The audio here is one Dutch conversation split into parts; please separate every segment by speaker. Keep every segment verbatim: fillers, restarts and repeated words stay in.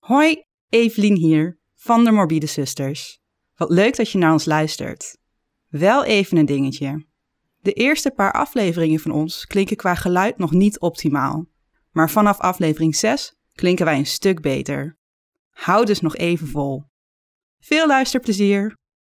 Speaker 1: Hoi, Evelien hier, van de Morbide Zusters. Wat leuk dat je naar ons luistert. Wel even een dingetje. De eerste paar afleveringen van ons klinken qua geluid nog niet optimaal. Maar vanaf aflevering zes klinken wij een stuk beter. Hou dus nog even vol. Veel luisterplezier!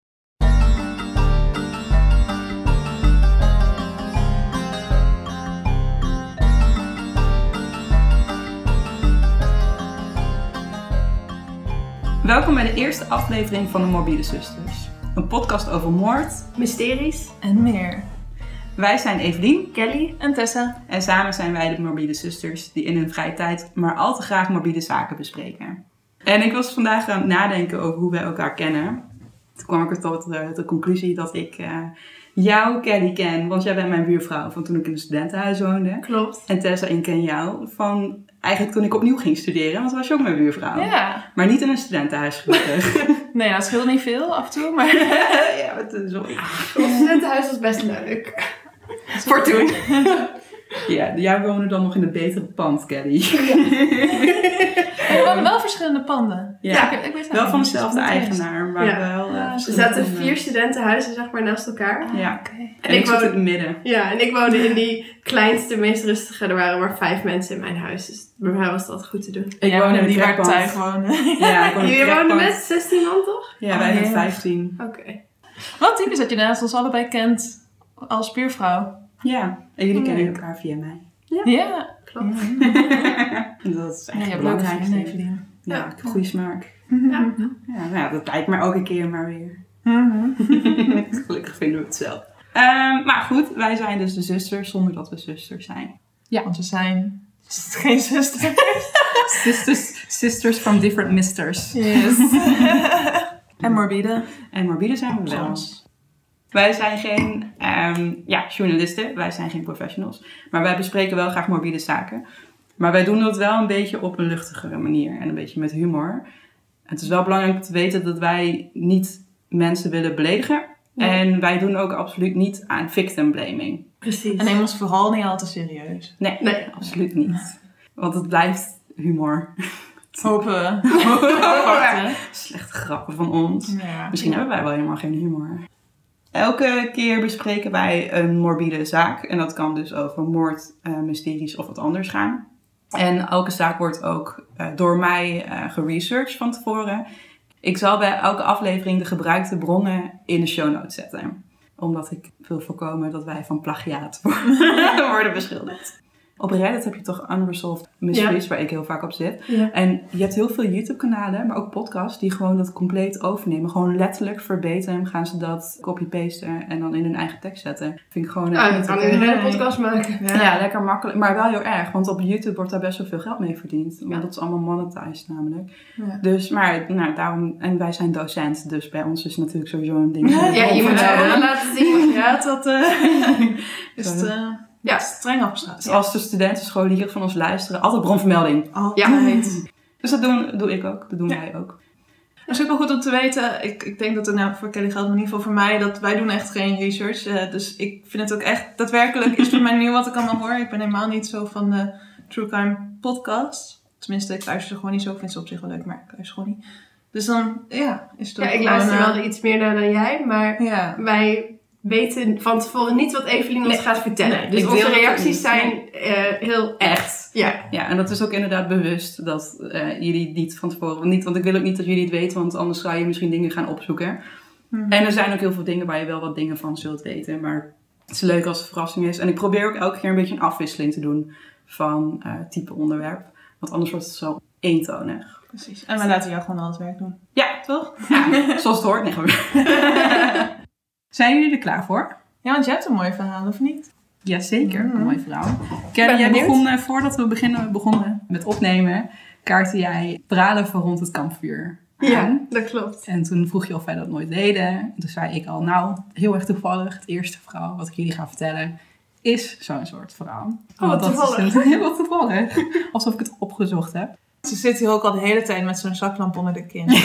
Speaker 1: Welkom bij de eerste aflevering van de Morbide Zusters. Een podcast over moord,
Speaker 2: mysteries
Speaker 3: en meer.
Speaker 1: Wij zijn Evelien,
Speaker 2: Kelly
Speaker 3: en Tessa.
Speaker 1: En samen zijn wij de Morbide Zusters die in hun vrije tijd maar al te graag morbide zaken bespreken. En ik was vandaag aan het nadenken over hoe wij elkaar kennen. Toen kwam ik er tot de, de conclusie dat ik uh, jou, Kelly, ken. Want jij bent mijn buurvrouw van toen ik in een studentenhuis woonde.
Speaker 2: Klopt.
Speaker 1: En Tessa, ik ken jou van eigenlijk toen ik opnieuw ging studeren. Want toen was je ook mijn buurvrouw.
Speaker 3: Ja.
Speaker 1: Maar niet in een studentenhuis gelukkig.
Speaker 3: Nee, dat scheelt niet veel af en toe. Maar
Speaker 1: ja, het is wel...
Speaker 2: Het studentenhuis was best leuk. Voor toen.
Speaker 1: Ja, jij woonde dan nog in het betere pand, Kelly.
Speaker 3: Ja. We wonen wel verschillende panden.
Speaker 1: Ja,
Speaker 3: ja ik, ik weet
Speaker 1: wel van
Speaker 3: niet,
Speaker 1: dezelfde
Speaker 3: dus
Speaker 1: eigenaar, maar
Speaker 2: ja.
Speaker 1: wel... Uh,
Speaker 2: ja, er zaten vier studentenhuizen zeg maar naast elkaar.
Speaker 1: Ah, ja,
Speaker 3: okay.
Speaker 1: en,
Speaker 2: en
Speaker 1: ik,
Speaker 2: ik
Speaker 1: zat
Speaker 2: woonde,
Speaker 1: in het midden.
Speaker 2: Ja, en ik woonde in die kleinste, meest rustige. Er waren maar vijf mensen in mijn huis, dus bij mij was dat goed te doen.
Speaker 1: Ik
Speaker 3: ja,
Speaker 1: woonde in
Speaker 3: die waar
Speaker 1: trekpand.
Speaker 3: thuis wonen.
Speaker 1: Ja, ik woonde in
Speaker 2: Jullie woonden met zestien man toch?
Speaker 1: Ja, wij hebben oh, vijftien.
Speaker 2: Oké. Okay.
Speaker 3: Wat typisch dat je naast ons allebei kent als buurvrouw.
Speaker 1: Ja, en jullie oh, kennen elkaar via mij.
Speaker 3: Ja, ja klopt.
Speaker 1: Dat is echt
Speaker 3: ja, je hebt leuke vrienden, Evelien.
Speaker 1: Ja, ik heb goede smaak.
Speaker 2: Ja.
Speaker 1: Ja, nou, dat lijkt me ook een keer maar weer.
Speaker 3: Mm-hmm.
Speaker 1: Gelukkig vinden we het zelf. Um, maar goed, wij zijn dus de zusters zonder dat we zusters zijn.
Speaker 3: Ja, want we zijn geen zusters.
Speaker 1: sisters, sisters from different misters.
Speaker 3: Yes. En morbide.
Speaker 1: En morbide zijn we wel. Wij zijn geen um, ja, journalisten, wij zijn geen professionals. Maar wij bespreken wel graag morbide zaken. Maar wij doen dat wel een beetje op een luchtigere manier en een beetje met humor. Het is wel belangrijk om te weten dat wij niet mensen willen beledigen. Nee. En wij doen ook absoluut niet aan victim blaming.
Speaker 2: Precies.
Speaker 3: En neem ons vooral niet al te serieus.
Speaker 1: Nee, nee, absoluut niet. Want het blijft humor.
Speaker 3: Hopen.
Speaker 1: Slechte grappen van ons.
Speaker 3: Ja.
Speaker 1: Misschien ja. hebben wij wel helemaal geen humor. Elke keer bespreken wij een morbide zaak. En dat kan dus over moord, uh, mysteries of wat anders gaan. En elke zaak wordt ook uh, door mij uh, geresearched van tevoren. Ik zal bij elke aflevering de gebruikte bronnen in de show notes zetten. Omdat ik wil voorkomen dat wij van plagiaat worden beschuldigd. Op Reddit heb je toch Unresolved Mysteries, ja. waar ik heel vaak op zit. Ja. En je hebt heel veel YouTube-kanalen, maar ook podcasts die gewoon dat compleet overnemen. Gewoon letterlijk verbatim gaan ze dat copy-pasten en dan in hun eigen tekst zetten. Vind ik gewoon...
Speaker 2: Ah, dat kan in een hele podcast maken.
Speaker 1: Ja. ja, lekker makkelijk. Maar wel heel erg, want op YouTube wordt daar best wel veel geld mee verdiend. Want ja. dat is allemaal monetized namelijk. Ja. Dus, maar nou, daarom... En wij zijn docent, dus bij ons is natuurlijk sowieso een ding.
Speaker 2: Ja, ja je moet het wel laten zien.
Speaker 3: Ja, dat uh, is het... Uh, Ja, streng afgestraft.
Speaker 1: Dus als de studentenscholieren van ons luisteren, altijd bronvermelding.
Speaker 3: Altijd.
Speaker 1: Ja. Dus dat doen, doe ik ook. Dat doen ja. wij ook.
Speaker 3: Het is ook wel goed om te weten. Ik, ik denk dat het nou voor Kelly geldt, maar in ieder geval voor mij, dat wij doen echt geen research. Uh, dus ik vind het ook echt, daadwerkelijk is voor mij nieuw wat ik allemaal hoor. Ik ben helemaal niet zo van de True Crime podcast. Tenminste, ik luister ze gewoon niet zo. Ik vind ze op zich wel leuk, maar ik luister gewoon niet. Dus dan, ja, is het ook
Speaker 2: Ja, ik
Speaker 3: gewoon,
Speaker 2: luister
Speaker 3: uh,
Speaker 2: wel iets meer naar dan jij, maar ja. wij... weten van tevoren niet wat Evelien ons nee. gaat vertellen. Nee, dus onze reacties zijn uh, heel echt. Ja.
Speaker 1: ja, en dat is ook inderdaad bewust dat uh, jullie niet van tevoren... Niet, want ik wil ook niet dat jullie het weten, want anders zou je misschien dingen gaan opzoeken. Hmm. En er zijn ook heel veel dingen waar je wel wat dingen van zult weten. Maar het is leuk als het verrassing is. En ik probeer ook elke keer een beetje een afwisseling te doen van uh, type onderwerp. Want anders wordt het zo eentonig.
Speaker 3: Precies. En we laten jou gewoon al het werk doen.
Speaker 1: Ja, toch? Ja, zoals het hoort. Nee, zijn jullie er klaar voor?
Speaker 3: Ja, want jij hebt een mooi verhaal, of niet?
Speaker 1: Jazeker, mm-hmm. Een mooi verhaal. Kelly, jij begon, uh, voordat we beginnen, begonnen met opnemen, kaartte jij verhalen voor rond het kampvuur aan.
Speaker 2: Ja, dat klopt.
Speaker 1: En toen vroeg je of wij dat nooit deden. En toen zei ik al, nou, heel erg toevallig, het eerste verhaal wat ik jullie ga vertellen is zo'n soort verhaal.
Speaker 2: Oh, wat toevallig.
Speaker 1: Heel wat toevallig. Alsof ik het opgezocht heb.
Speaker 3: Ze zit hier ook al de hele tijd met zo'n zaklamp onder de kin.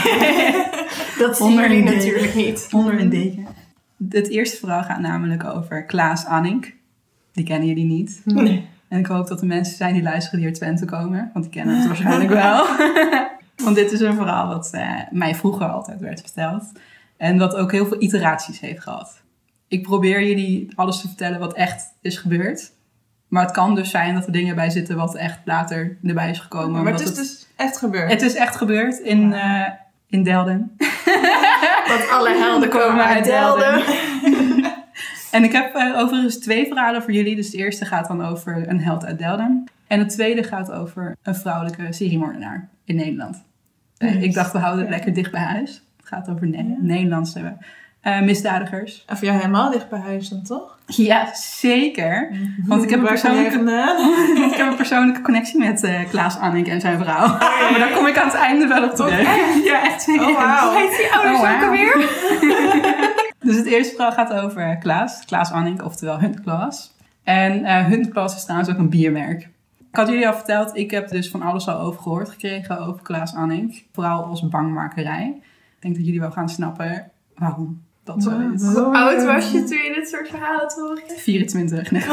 Speaker 2: Dat zien jullie natuurlijk niet.
Speaker 1: Onder een deken. Het eerste verhaal gaat namelijk over Klaas Anink. Die kennen jullie niet.
Speaker 2: Nee.
Speaker 1: En ik hoop dat er mensen zijn die luisteren die uit Twente komen. Want die kennen het waarschijnlijk wel.
Speaker 4: Want dit is een verhaal wat uh, mij vroeger altijd werd verteld. En wat ook heel veel iteraties heeft gehad. Ik probeer jullie alles te vertellen wat echt is gebeurd. Maar het kan dus zijn dat er dingen bij zitten wat echt later erbij is gekomen.
Speaker 3: Maar het is het, dus echt gebeurd?
Speaker 4: Het is echt gebeurd in, uh, in Delden.
Speaker 2: Want alle helden komen uit Delden.
Speaker 4: En ik heb uh, overigens twee verhalen voor jullie. Dus de eerste gaat dan over een held uit Delden. En het tweede gaat over een vrouwelijke seriemoordenaar in Nederland. Yes. Uh, ik dacht, we houden het lekker dicht bij huis. Het gaat over ne- ja. Nederlandse uh, misdadigers.
Speaker 3: Of ja, helemaal dicht bij huis dan toch?
Speaker 4: Ja, zeker. Want ik heb, een persoonlijke, ik heb een persoonlijke connectie met uh, Klaas Anink en zijn vrouw. Oh, ja. Maar daar kom ik aan het einde wel op terug.
Speaker 2: Oh, echt?
Speaker 4: Ja, echt zeker.
Speaker 2: Oh, wow. Heet die ouders oh, wow. ook alweer?
Speaker 4: Dus het eerste verhaal gaat over Klaas. Klaas Anink, oftewel Hunt Klaas. En uh, Hunt Klaas is trouwens ook een biermerk. Ik had jullie al verteld, ik heb dus van alles al over gehoord gekregen over Klaas Anink. Vooral als bangmakerij. Ik denk dat jullie wel gaan snappen waarom dat zo is.
Speaker 2: Hoe oud was je toen je dit soort verhalen te horen kreeg?
Speaker 4: vierentwintig. Nee.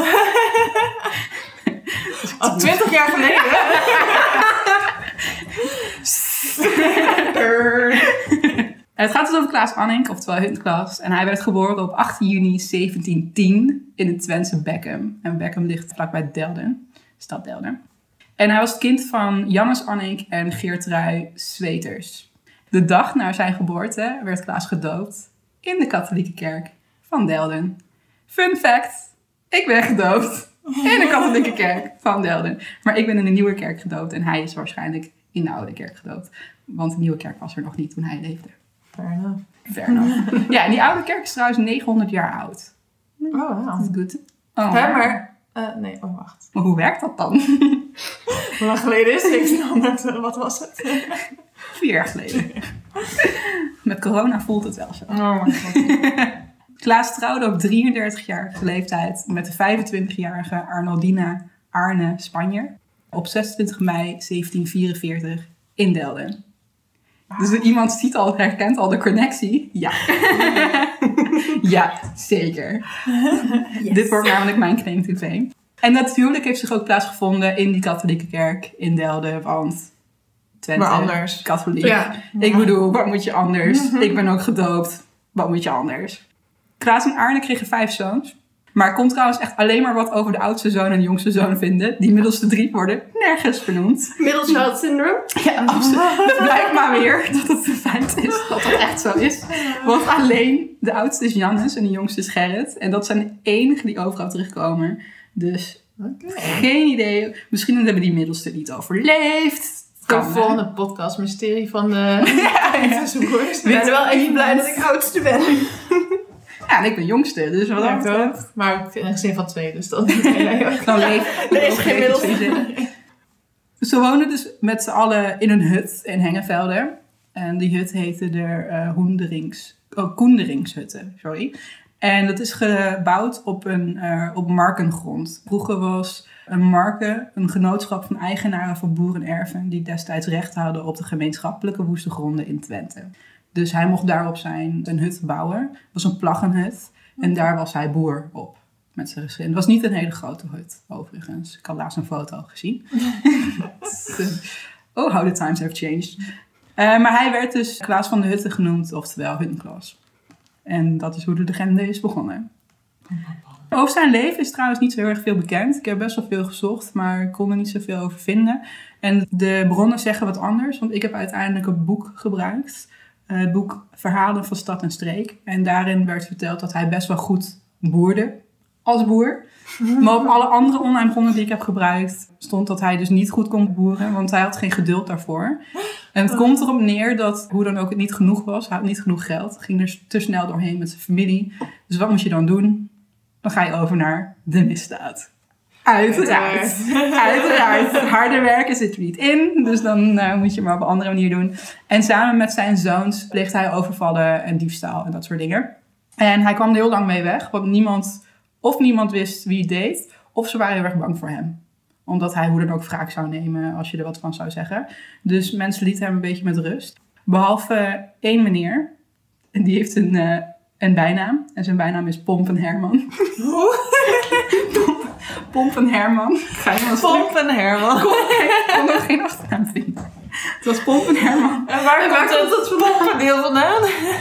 Speaker 3: Al twintig jaar geleden?
Speaker 4: Het gaat dus over Klaas Anink, oftewel Hunt Klaas. En hij werd geboren op achttien juni zeventientien in het Twentse Beckum. En Beckum ligt vlakbij Delden, stad Delden. En hij was het kind van Jannes Anink en Geertrui Sweters. De dag na zijn geboorte werd Klaas gedoopt in de katholieke kerk van Delden. Fun fact, ik ben gedoopt in de katholieke kerk van Delden. Maar ik ben in de nieuwe kerk gedoopt en hij is waarschijnlijk in de oude kerk gedoopt. Want de nieuwe kerk was er nog niet toen hij leefde.
Speaker 3: Fair enough.
Speaker 4: Fair enough. Ja, en die oude kerk is trouwens negenhonderd jaar oud.
Speaker 3: Oh, wow.
Speaker 4: Dat is goed. Oh,
Speaker 3: Hè, maar... Uh, nee, oh wacht.
Speaker 4: Maar hoe werkt dat dan?
Speaker 3: Hoe lang geleden is zeventienhonderd? Wat was het?
Speaker 4: Vier jaar geleden. Met corona voelt het wel zo.
Speaker 3: Oh mijn god.
Speaker 4: Klaas trouwde op drieëndertigjarige leeftijd met de vijfentwintigjarige Arnoldina Arne Spanjer op zesentwintig mei zeventien vierenveertig in Delden. Wow. Dus iemand ziet al, herkent al de connectie. Ja. Ja, zeker. Yes. Dit wordt namelijk mijn claim to fame. En dat huwelijk heeft zich ook plaatsgevonden in die katholieke kerk in Delden, want Twente,
Speaker 3: maar anders.
Speaker 4: Katholiek.
Speaker 3: Ja.
Speaker 4: Ik bedoel, wat moet je anders? Mm-hmm. Ik ben ook gedoopt. Wat moet je anders? Klaas en Arne kregen vijf zoons. Maar ik kon trouwens echt alleen maar wat over de oudste zoon en de jongste zoon vinden. Die middelste drie worden nergens vernoemd.
Speaker 2: Middelschild syndroom?
Speaker 4: Ja, absoluut. Het blijkt maar weer dat het een feit is. Dat het echt zo is. Want alleen de oudste is Jannes en de jongste is Gerrit. En dat zijn de enigen die overal terugkomen. Dus okay. Geen idee. Misschien hebben die middelste niet overleefd.
Speaker 3: Kan de volgende podcast, mysterie van de... ja, ja.
Speaker 2: Ik ben wel even blij dat ik oudste ben.
Speaker 4: Ja, en ik ben jongste, dus wat
Speaker 3: ja, dat ook. Maar ik in een gezin van twee, dus dan leef
Speaker 4: dan leef
Speaker 2: er is geen middel.
Speaker 4: Ze woonden dus met z'n allen in een hut in Hengevelde. En die hut heette de uh, Hoenderings, oh, Koenderingshutte, sorry. En dat is gebouwd op een uh, op markengrond. Vroeger was een marke een genootschap van eigenaren van boerenerven die destijds recht hadden op de gemeenschappelijke woeste gronden in Twente. Dus hij mocht daarop zijn een hut bouwen. Het was een plaggenhut. En daar was hij boer op. Met zijn gezin. Het was niet een hele grote hut, overigens. Ik had laatst een foto gezien. Oh, how the times have changed. Uh, maar hij werd dus Klaas van de Hutte genoemd. Oftewel Hunt Klaas. En dat is hoe de legende is begonnen. Over zijn leven is trouwens niet zo heel erg veel bekend. Ik heb best wel veel gezocht, maar ik kon er niet zoveel over vinden. En de bronnen zeggen wat anders. Want ik heb uiteindelijk een boek gebruikt. Uh, het boek Verhalen van Stad en Streek. En daarin werd verteld dat hij best wel goed boerde. Als boer. Maar op alle andere online bronnen die ik heb gebruikt stond dat hij dus niet goed kon boeren. Want hij had geen geduld daarvoor. En het komt erop neer dat hoe dan ook het niet genoeg was. Hij had niet genoeg geld. Ging er te snel doorheen met zijn familie. Dus wat moet je dan doen? Dan ga je over naar de misdaad. Uiteraard. Uiteraard. Harde werken zit er niet in. Dus dan uh, moet je maar op een andere manier doen. En samen met zijn zoons pleegt hij overvallen en diefstal en dat soort dingen. En hij kwam er heel lang mee weg. Want niemand, of niemand wist wie het deed. Of ze waren heel erg bang voor hem. Omdat hij hoe dan ook wraak zou nemen als je er wat van zou zeggen. Dus mensen lieten hem een beetje met rust. Behalve één meneer. En die heeft een, uh, een bijnaam. En zijn bijnaam is Pompen Herman. Pompen Herman.
Speaker 3: Pompen Herman.
Speaker 4: Kon, kon nog geen achternaam vinden. Het was Pomp en Herman.
Speaker 3: En waar, en waar komt dat pompendeel vandaan?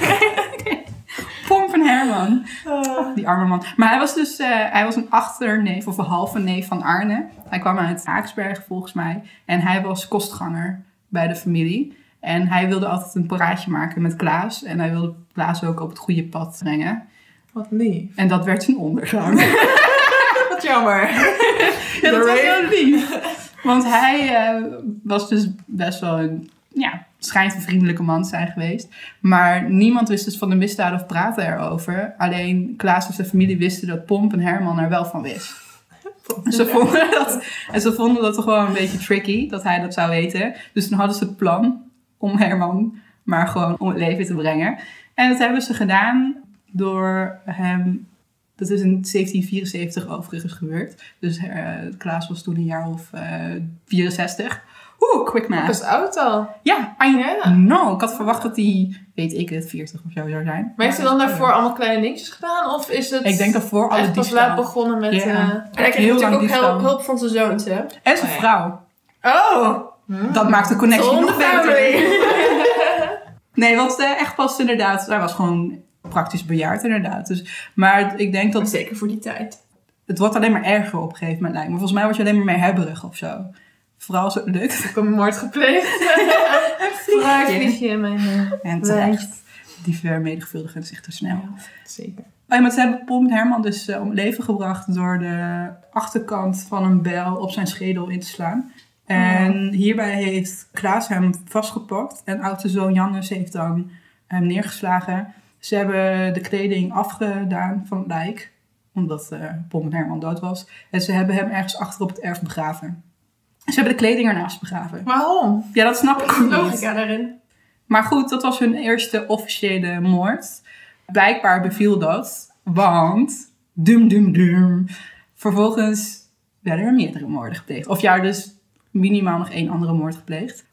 Speaker 4: Pomp en Herman. Oh, die arme man. Maar hij was dus uh, hij was een achterneef of een halve neef van Arne. Hij kwam uit Haaksbergen volgens mij. En hij was kostganger bij de familie. En hij wilde altijd een paraatje maken met Klaas. En hij wilde Klaas ook op het goede pad brengen.
Speaker 3: Wat lief.
Speaker 4: En dat werd zijn ondergang.
Speaker 3: Wat jammer.
Speaker 4: Ja, dat was heel lief. Want hij uh, was dus best wel een, ja, schijnt een vriendelijke man te zijn geweest. Maar niemand wist dus van de misdaad of praten erover. Alleen Klaas en zijn familie wisten dat Pomp en Herman er wel van wist. En ze, vonden dat, en ze vonden dat toch gewoon een beetje tricky, dat hij dat zou weten. Dus toen hadden ze het plan om Herman maar gewoon om het leven te brengen. En dat hebben ze gedaan door hem... Dat is in zeventien vierenzeventig overigens gebeurd. Dus uh, Klaas was toen een jaar of uh, vierenzestig. Oeh, quick math.
Speaker 3: Dat is oud al.
Speaker 4: Ja, I yeah. know. Ik had verwacht dat hij, weet ik het, veertig of zo zou zijn. Maar,
Speaker 3: maar heeft hij dan daarvoor allemaal kleine dingetjes gedaan? Of is het
Speaker 4: ik denk daarvoor alle
Speaker 3: echt pas laat begonnen met...
Speaker 4: Ja.
Speaker 3: Uh...
Speaker 2: En hij kreeg natuurlijk ook heel, hulp van zijn zoons, hè?
Speaker 4: En zijn
Speaker 3: oh, ja.
Speaker 4: vrouw.
Speaker 2: Oh!
Speaker 4: Hmm. Dat maakt de connectie
Speaker 2: Zonder
Speaker 4: nog beter. Nee, want uh, echt pas inderdaad... Hij was gewoon praktisch bejaard inderdaad. Dus, maar ik denk dat...
Speaker 2: Zeker voor die tijd.
Speaker 4: Het wordt alleen maar erger op een gegeven moment lijkt me. Volgens mij word je alleen maar meer hebberig of zo. Vooral als het lukt.
Speaker 3: Ik heb een moord gepleegd. Vooruit vliegje in mijn uh,
Speaker 4: en terecht. Die vermenigvuldigen zich te snel.
Speaker 3: Ja, zeker.
Speaker 4: Oh ja, maar ze hebben Pomp en Herman dus uh, om het leven gebracht door de achterkant van een bijl op zijn schedel in te slaan. En hierbij heeft Klaas hem vastgepakt en oudste zoon Jannes heeft dan hem neergeslagen. Ze hebben de kleding afgedaan van het lijk, omdat uh, Pomp en Herman dood was. En ze hebben hem ergens achter op het erf begraven. Ze hebben de kleding ernaast begraven.
Speaker 3: Waarom?
Speaker 4: Ja, dat snap ik ook niet.
Speaker 2: Logica daarin.
Speaker 4: Maar goed, dat was hun eerste officiële moord. Blijkbaar beviel dat, want... Dum, dum, dum. Vervolgens werden er meerdere moorden gepleegd. Of ja, dus minimaal nog één andere moord gepleegd.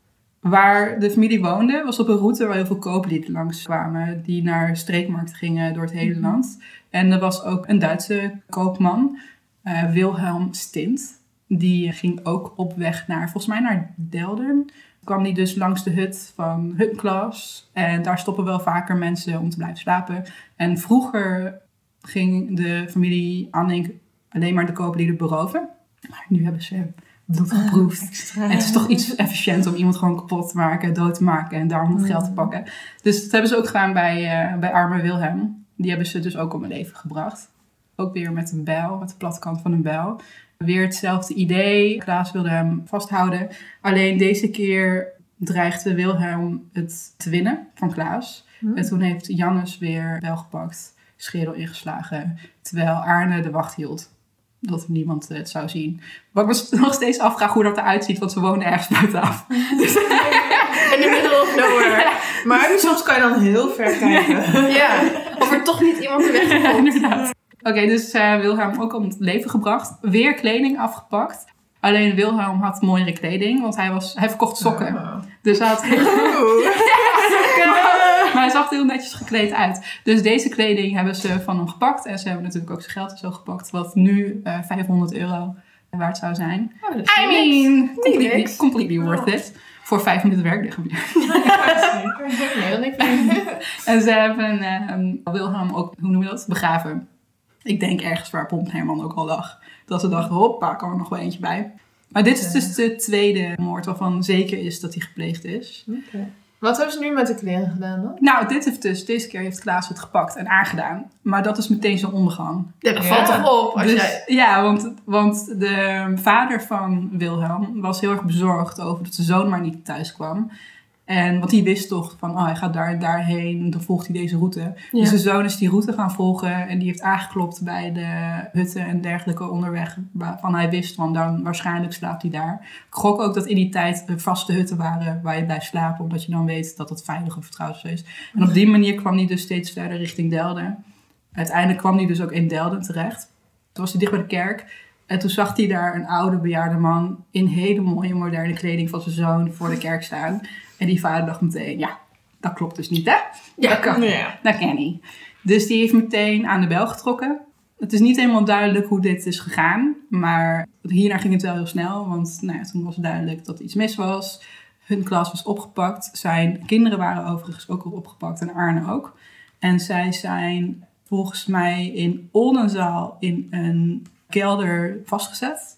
Speaker 4: Waar de familie woonde, was op een route waar heel veel kooplieden langs kwamen. Die naar streekmarkten gingen door het hele land. En er was ook een Duitse koopman, uh, Wilhelm Stint. Die ging ook op weg naar, volgens mij naar Delden. Kwam die dus langs de hut van Huttenklaas. En daar stoppen wel vaker mensen om te blijven slapen. En vroeger ging de familie Annink alleen maar de kooplieden beroven. Maar nu hebben ze bloed geproefd. Uh, en het is toch iets efficiënt om iemand gewoon kapot te maken, dood te maken en daarom het geld te pakken. Dus dat hebben ze ook gedaan bij, uh, bij arme Wilhelm. Die hebben ze dus ook om het leven gebracht. Ook weer met een bijl, met de platkant van een bijl. Weer hetzelfde idee. Klaas wilde hem vasthouden. Alleen deze keer dreigde Wilhelm het te winnen van Klaas. Hmm. En toen heeft Jannes weer bijl gepakt, schedel ingeslagen. Terwijl Arne de wacht hield. Dat niemand het zou zien. Wat ik me nog steeds afvraag hoe dat eruit ziet, want ze wonen ergens buitenaf. Dus
Speaker 2: in the middle of nowhere.
Speaker 3: Maar soms kan je dan heel ver kijken.
Speaker 2: Ja, of er toch niet iemand de weg komt.
Speaker 4: Ja, inderdaad. Oké, okay, dus uh, Wilhelm ook om het leven gebracht. Weer kleding afgepakt. Alleen Wilhelm had mooiere kleding, want hij, was, hij verkocht sokken. Oh. Dus hij had... maar, maar hij zag er heel netjes gekleed uit. Dus deze kleding hebben ze van hem gepakt. En ze hebben natuurlijk ook zijn geld en zo gepakt. Wat nu uh, vijfhonderd euro waard zou zijn.
Speaker 2: Oh,
Speaker 4: I mean, completely, completely worth oh. it. Voor vijf minuten werkdag. En ze hebben uh, Wilhelm ook, hoe noem je dat, begraven. Ik denk ergens waar Pomp en Herman ook al lag. Dat ze dachten, hoppa, kan er nog wel eentje bij. Maar dit is dus de tweede moord waarvan zeker is dat hij gepleegd is.
Speaker 3: Okay. Wat hebben ze nu met de kleren gedaan dan?
Speaker 4: Nou, dit heeft dus, deze keer heeft Klaas het gepakt en aangedaan. Maar dat is meteen zijn ondergang.
Speaker 2: Ja, dat valt
Speaker 3: ja.
Speaker 2: toch op? Als
Speaker 4: dus,
Speaker 2: jij...
Speaker 4: Ja, want, want de vader van Wilhelm was heel erg bezorgd over dat zijn zoon maar niet thuis kwam. En want hij wist toch van, oh, hij gaat daar en daarheen, dan volgt hij deze route. Ja. Dus de zoon is die route gaan volgen en die heeft aangeklopt bij de hutten en dergelijke onderweg. Waarvan hij wist, want dan waarschijnlijk slaapt hij daar. Ik gok ook dat in die tijd er vaste hutten waren waar je blijft slapen, omdat je dan weet dat het veilig en vertrouwd is. En op die manier kwam hij dus steeds verder richting Delden. Uiteindelijk kwam hij dus ook in Delden terecht. Toen was hij dicht bij de kerk. En toen zag hij daar een oude bejaarde man in hele mooie moderne kleding van zijn zoon voor de kerk staan. En die vader dacht meteen, ja, dat klopt dus niet, hè?
Speaker 2: Ja,
Speaker 4: dat kan.
Speaker 2: Ja.
Speaker 4: Dat ken hij. Dus die heeft meteen aan de bel getrokken. Het is niet helemaal duidelijk hoe dit is gegaan. Maar hierna ging het wel heel snel. Want nou ja, toen was het duidelijk dat er iets mis was. Huttenklas was opgepakt. Zijn kinderen waren overigens ook al opgepakt en Arne ook. En zij zijn volgens mij in Oldenzaal in een kelder vastgezet.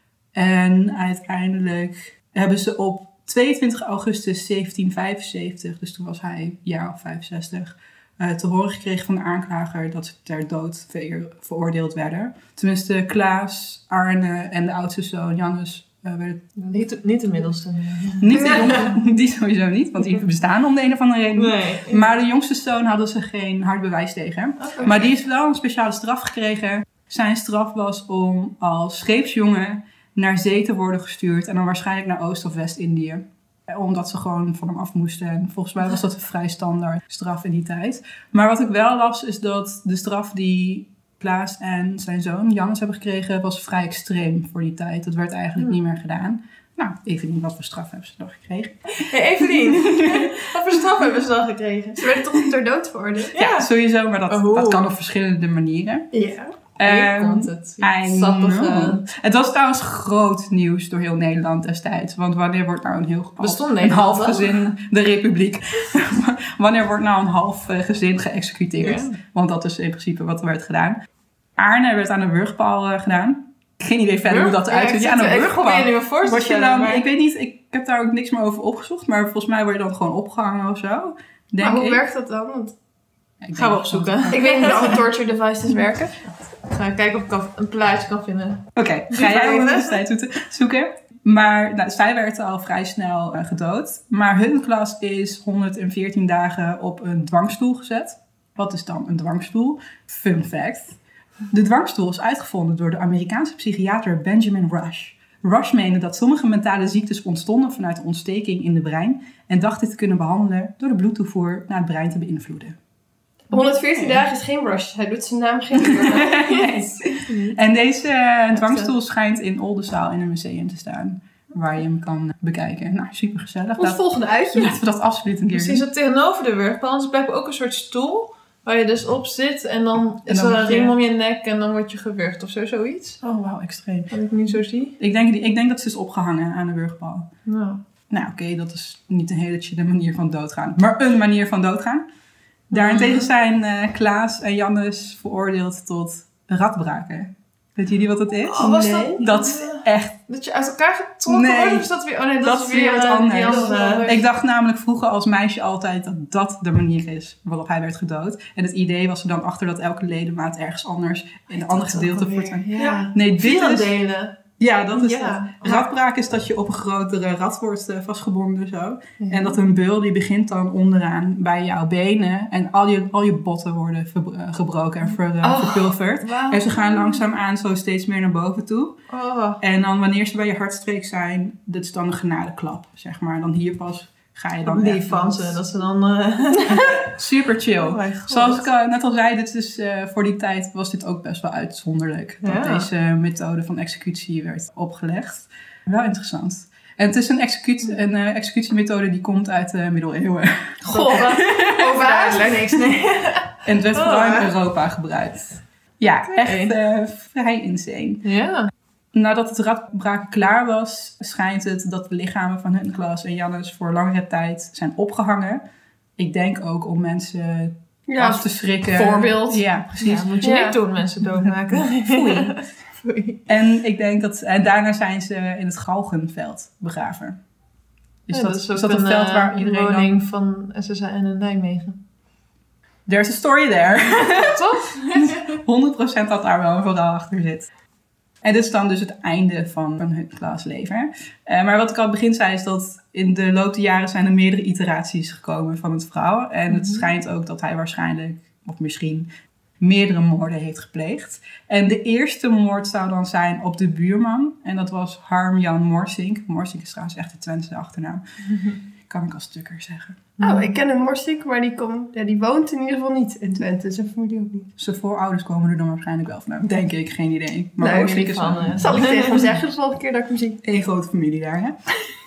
Speaker 4: En uiteindelijk hebben ze op tweeëntwintig augustus zeventien vijfenzeventig, dus toen was hij een jaar of vijfenzestig, uh, te horen gekregen van de aanklager dat ze ter dood ver- veroordeeld werden. Tenminste, Klaas, Arne en de oudste zoon Jannes uh, werden...
Speaker 3: Niet, niet de middelste.
Speaker 4: Niet de jongste, die sowieso niet, want die bestaan om de een of andere reden.
Speaker 3: Nee.
Speaker 4: Maar de jongste zoon hadden ze geen hard bewijs tegen.
Speaker 3: Okay.
Speaker 4: Maar die heeft wel een speciale straf gekregen. Zijn straf was om als scheepsjongen naar zee te worden gestuurd. En dan waarschijnlijk naar Oost- of West-Indië. Omdat ze gewoon van hem af moesten. En volgens mij was dat een vrij standaard straf in die tijd. Maar wat ik wel las is dat de straf die Klaas en zijn zoon Jannes hebben gekregen was vrij extreem voor die tijd. Dat werd eigenlijk niet meer gedaan. Nou, Evelien, wat voor straf hebben ze dan gekregen?
Speaker 3: Hey Evelien, wat voor straf hebben ze dan gekregen?
Speaker 2: Ze werden toch ter dood veroordeeld?
Speaker 4: Ja, ja, sowieso. Maar dat,
Speaker 3: oh.
Speaker 4: dat kan op verschillende manieren.
Speaker 2: Ja.
Speaker 3: Hier komt het.
Speaker 4: Sappige. Het was trouwens groot nieuws door heel Nederland destijds. Want wanneer wordt nou een heel half, een half gezin, de Republiek, wanneer wordt nou een half uh, gezin geëxecuteerd? Ja. Want dat is in principe wat er werd gedaan. Arne werd aan de wurgpaal uh, gedaan. Geen idee verder hoe dat eruit ziet. Ja, aan de wurgpaal.
Speaker 3: Ik, me
Speaker 4: Word je dan, maar... ik weet niet, ik heb daar ook niks meer over opgezocht. Maar volgens mij word je dan gewoon opgehangen of zo. Denk
Speaker 2: maar hoe
Speaker 4: ik.
Speaker 2: werkt dat dan? Want...
Speaker 3: Ik Gaan we opzoeken.
Speaker 2: Ik weet niet hoe alle torture devices werken.
Speaker 3: Ik ga kijken of ik kan, een plaatje kan vinden.
Speaker 4: Oké, okay, ga jij even de tijd zoeken. Maar nou, zij werd al vrij snel uh, gedood. Maar Huttenklas is honderdveertien dagen op een dwangstoel gezet. Wat is dan een dwangstoel? Fun fact. De dwangstoel is uitgevonden door de Amerikaanse psychiater Benjamin Rush. Rush meende dat sommige mentale ziektes ontstonden vanuit de ontsteking in de brein en dacht dit te kunnen behandelen door de bloedtoevoer naar het brein te beïnvloeden.
Speaker 2: honderdveertien okay. dagen is geen Rush. Hij doet zijn naam geen
Speaker 4: yes. En deze uh, dwangstoel schijnt in Oldenzaal in een museum te staan. Waar je hem kan bekijken. Nou, super gezellig.
Speaker 2: Ons volgende uitje.
Speaker 4: Laten we dat absoluut een keer
Speaker 3: Precies, dat tegenover de wurgpaal. Dus we hebben ook een soort stoel waar je dus op zit. En dan is er een riem je... om je nek en dan word je gewurgd of zo, zoiets.
Speaker 4: Oh, wauw, extreem.
Speaker 3: Wat ik nu zo zie.
Speaker 4: Ik denk, ik denk dat ze is opgehangen aan de wurgpaal.
Speaker 3: Nou,
Speaker 4: nou oké, okay, dat is niet een hele chille manier van doodgaan. Maar een manier van doodgaan. Daarentegen zijn uh, Klaas en Jannes veroordeeld tot radbraken. Weet jullie wat dat is?
Speaker 3: Oh, was dat?
Speaker 4: Nee. Dat is echt...
Speaker 3: Dat je uit elkaar getrokken
Speaker 4: nee.
Speaker 3: wordt? Of is dat weer... Oh nee, dat,
Speaker 4: dat is weer wat uh, anders.
Speaker 3: andere.
Speaker 4: Ik dacht namelijk vroeger als meisje altijd dat dat de manier is waarop hij werd gedood. En het idee was er dan achter dat elke ledemaat ergens anders in een ander gedeelte wordt.
Speaker 3: Ja.
Speaker 4: Nee, dit is...
Speaker 3: delen.
Speaker 4: Ja, dat is
Speaker 3: ja.
Speaker 4: het. Radbraak is dat je op een grotere rad wordt uh, vastgebonden zo. Ja. En dat een beul die begint dan onderaan bij jouw benen. En al je, al je botten worden ver, uh, gebroken en ver, uh, oh, verpulverd. Wow. En ze gaan langzaamaan zo steeds meer naar boven toe.
Speaker 3: Oh.
Speaker 4: En dan wanneer ze bij je hartstreek zijn, dat is dan een genadeklap, zeg maar. Dan hier pas ga je dan
Speaker 3: lief van ze, dat ze dan... Uh...
Speaker 4: Super chill.
Speaker 3: Oh
Speaker 4: zoals ik uh, net al zei, dit is, uh, voor die tijd was dit ook best wel uitzonderlijk. Dat ja. deze methode van executie werd opgelegd. Wel interessant. En het is een, executie, een uh, executiemethode die komt uit de middeleeuwen.
Speaker 2: Goh, wat overduidelijk niks. Nee.
Speaker 4: En het werd vooral in Europa gebruikt. Ja, okay. Echt uh, vrij insane.
Speaker 3: Ja.
Speaker 4: Nadat het radbraken klaar was, schijnt het dat de lichamen van Huttenklas en Jannes voor langere tijd zijn opgehangen. Ik denk ook om mensen ja, af te schrikken.
Speaker 2: Voorbeeld.
Speaker 4: Ja, precies.
Speaker 3: Ja, moet je ja. niet doen, mensen doodmaken.
Speaker 4: Foei. Foei. En ik denk dat, en daarna zijn ze in het Galgenveld begraven. Is
Speaker 3: ja,
Speaker 4: dat,
Speaker 3: dat is,
Speaker 4: is dat een
Speaker 3: een
Speaker 4: veld waar iedereen
Speaker 3: woning
Speaker 4: dan...
Speaker 3: van S S A N in Nijmegen.
Speaker 4: There's a story there.
Speaker 3: Toch?
Speaker 4: honderd procent dat daar wel een verhaal achter zit. En dit is dan dus het einde van een Huttenklas leven. Uh, maar wat ik al het begin zei is dat in de loop der jaren zijn er meerdere iteraties gekomen van het verhaal. En het mm-hmm. schijnt ook dat hij waarschijnlijk, of misschien, meerdere moorden heeft gepleegd. En de eerste moord zou dan zijn op de buurman. En dat was Harm-Jan Morsink. Morsink is trouwens echt de Twentse achternaam. Mm-hmm. Kan ik als stukker zeggen.
Speaker 2: Oh, ik ken een Morsink, maar die, kom, ja, die woont in ieder geval niet in Twente. Zijn familie ook niet.
Speaker 4: Zijn voorouders komen er dan waarschijnlijk wel vanuit. Denk ik, geen idee. Maar
Speaker 2: nee,
Speaker 4: Morsink is
Speaker 2: van, uh, zal ik tegen hem zeggen de volgende keer dat ik hem zie.
Speaker 4: Eén grote familie daar, hè?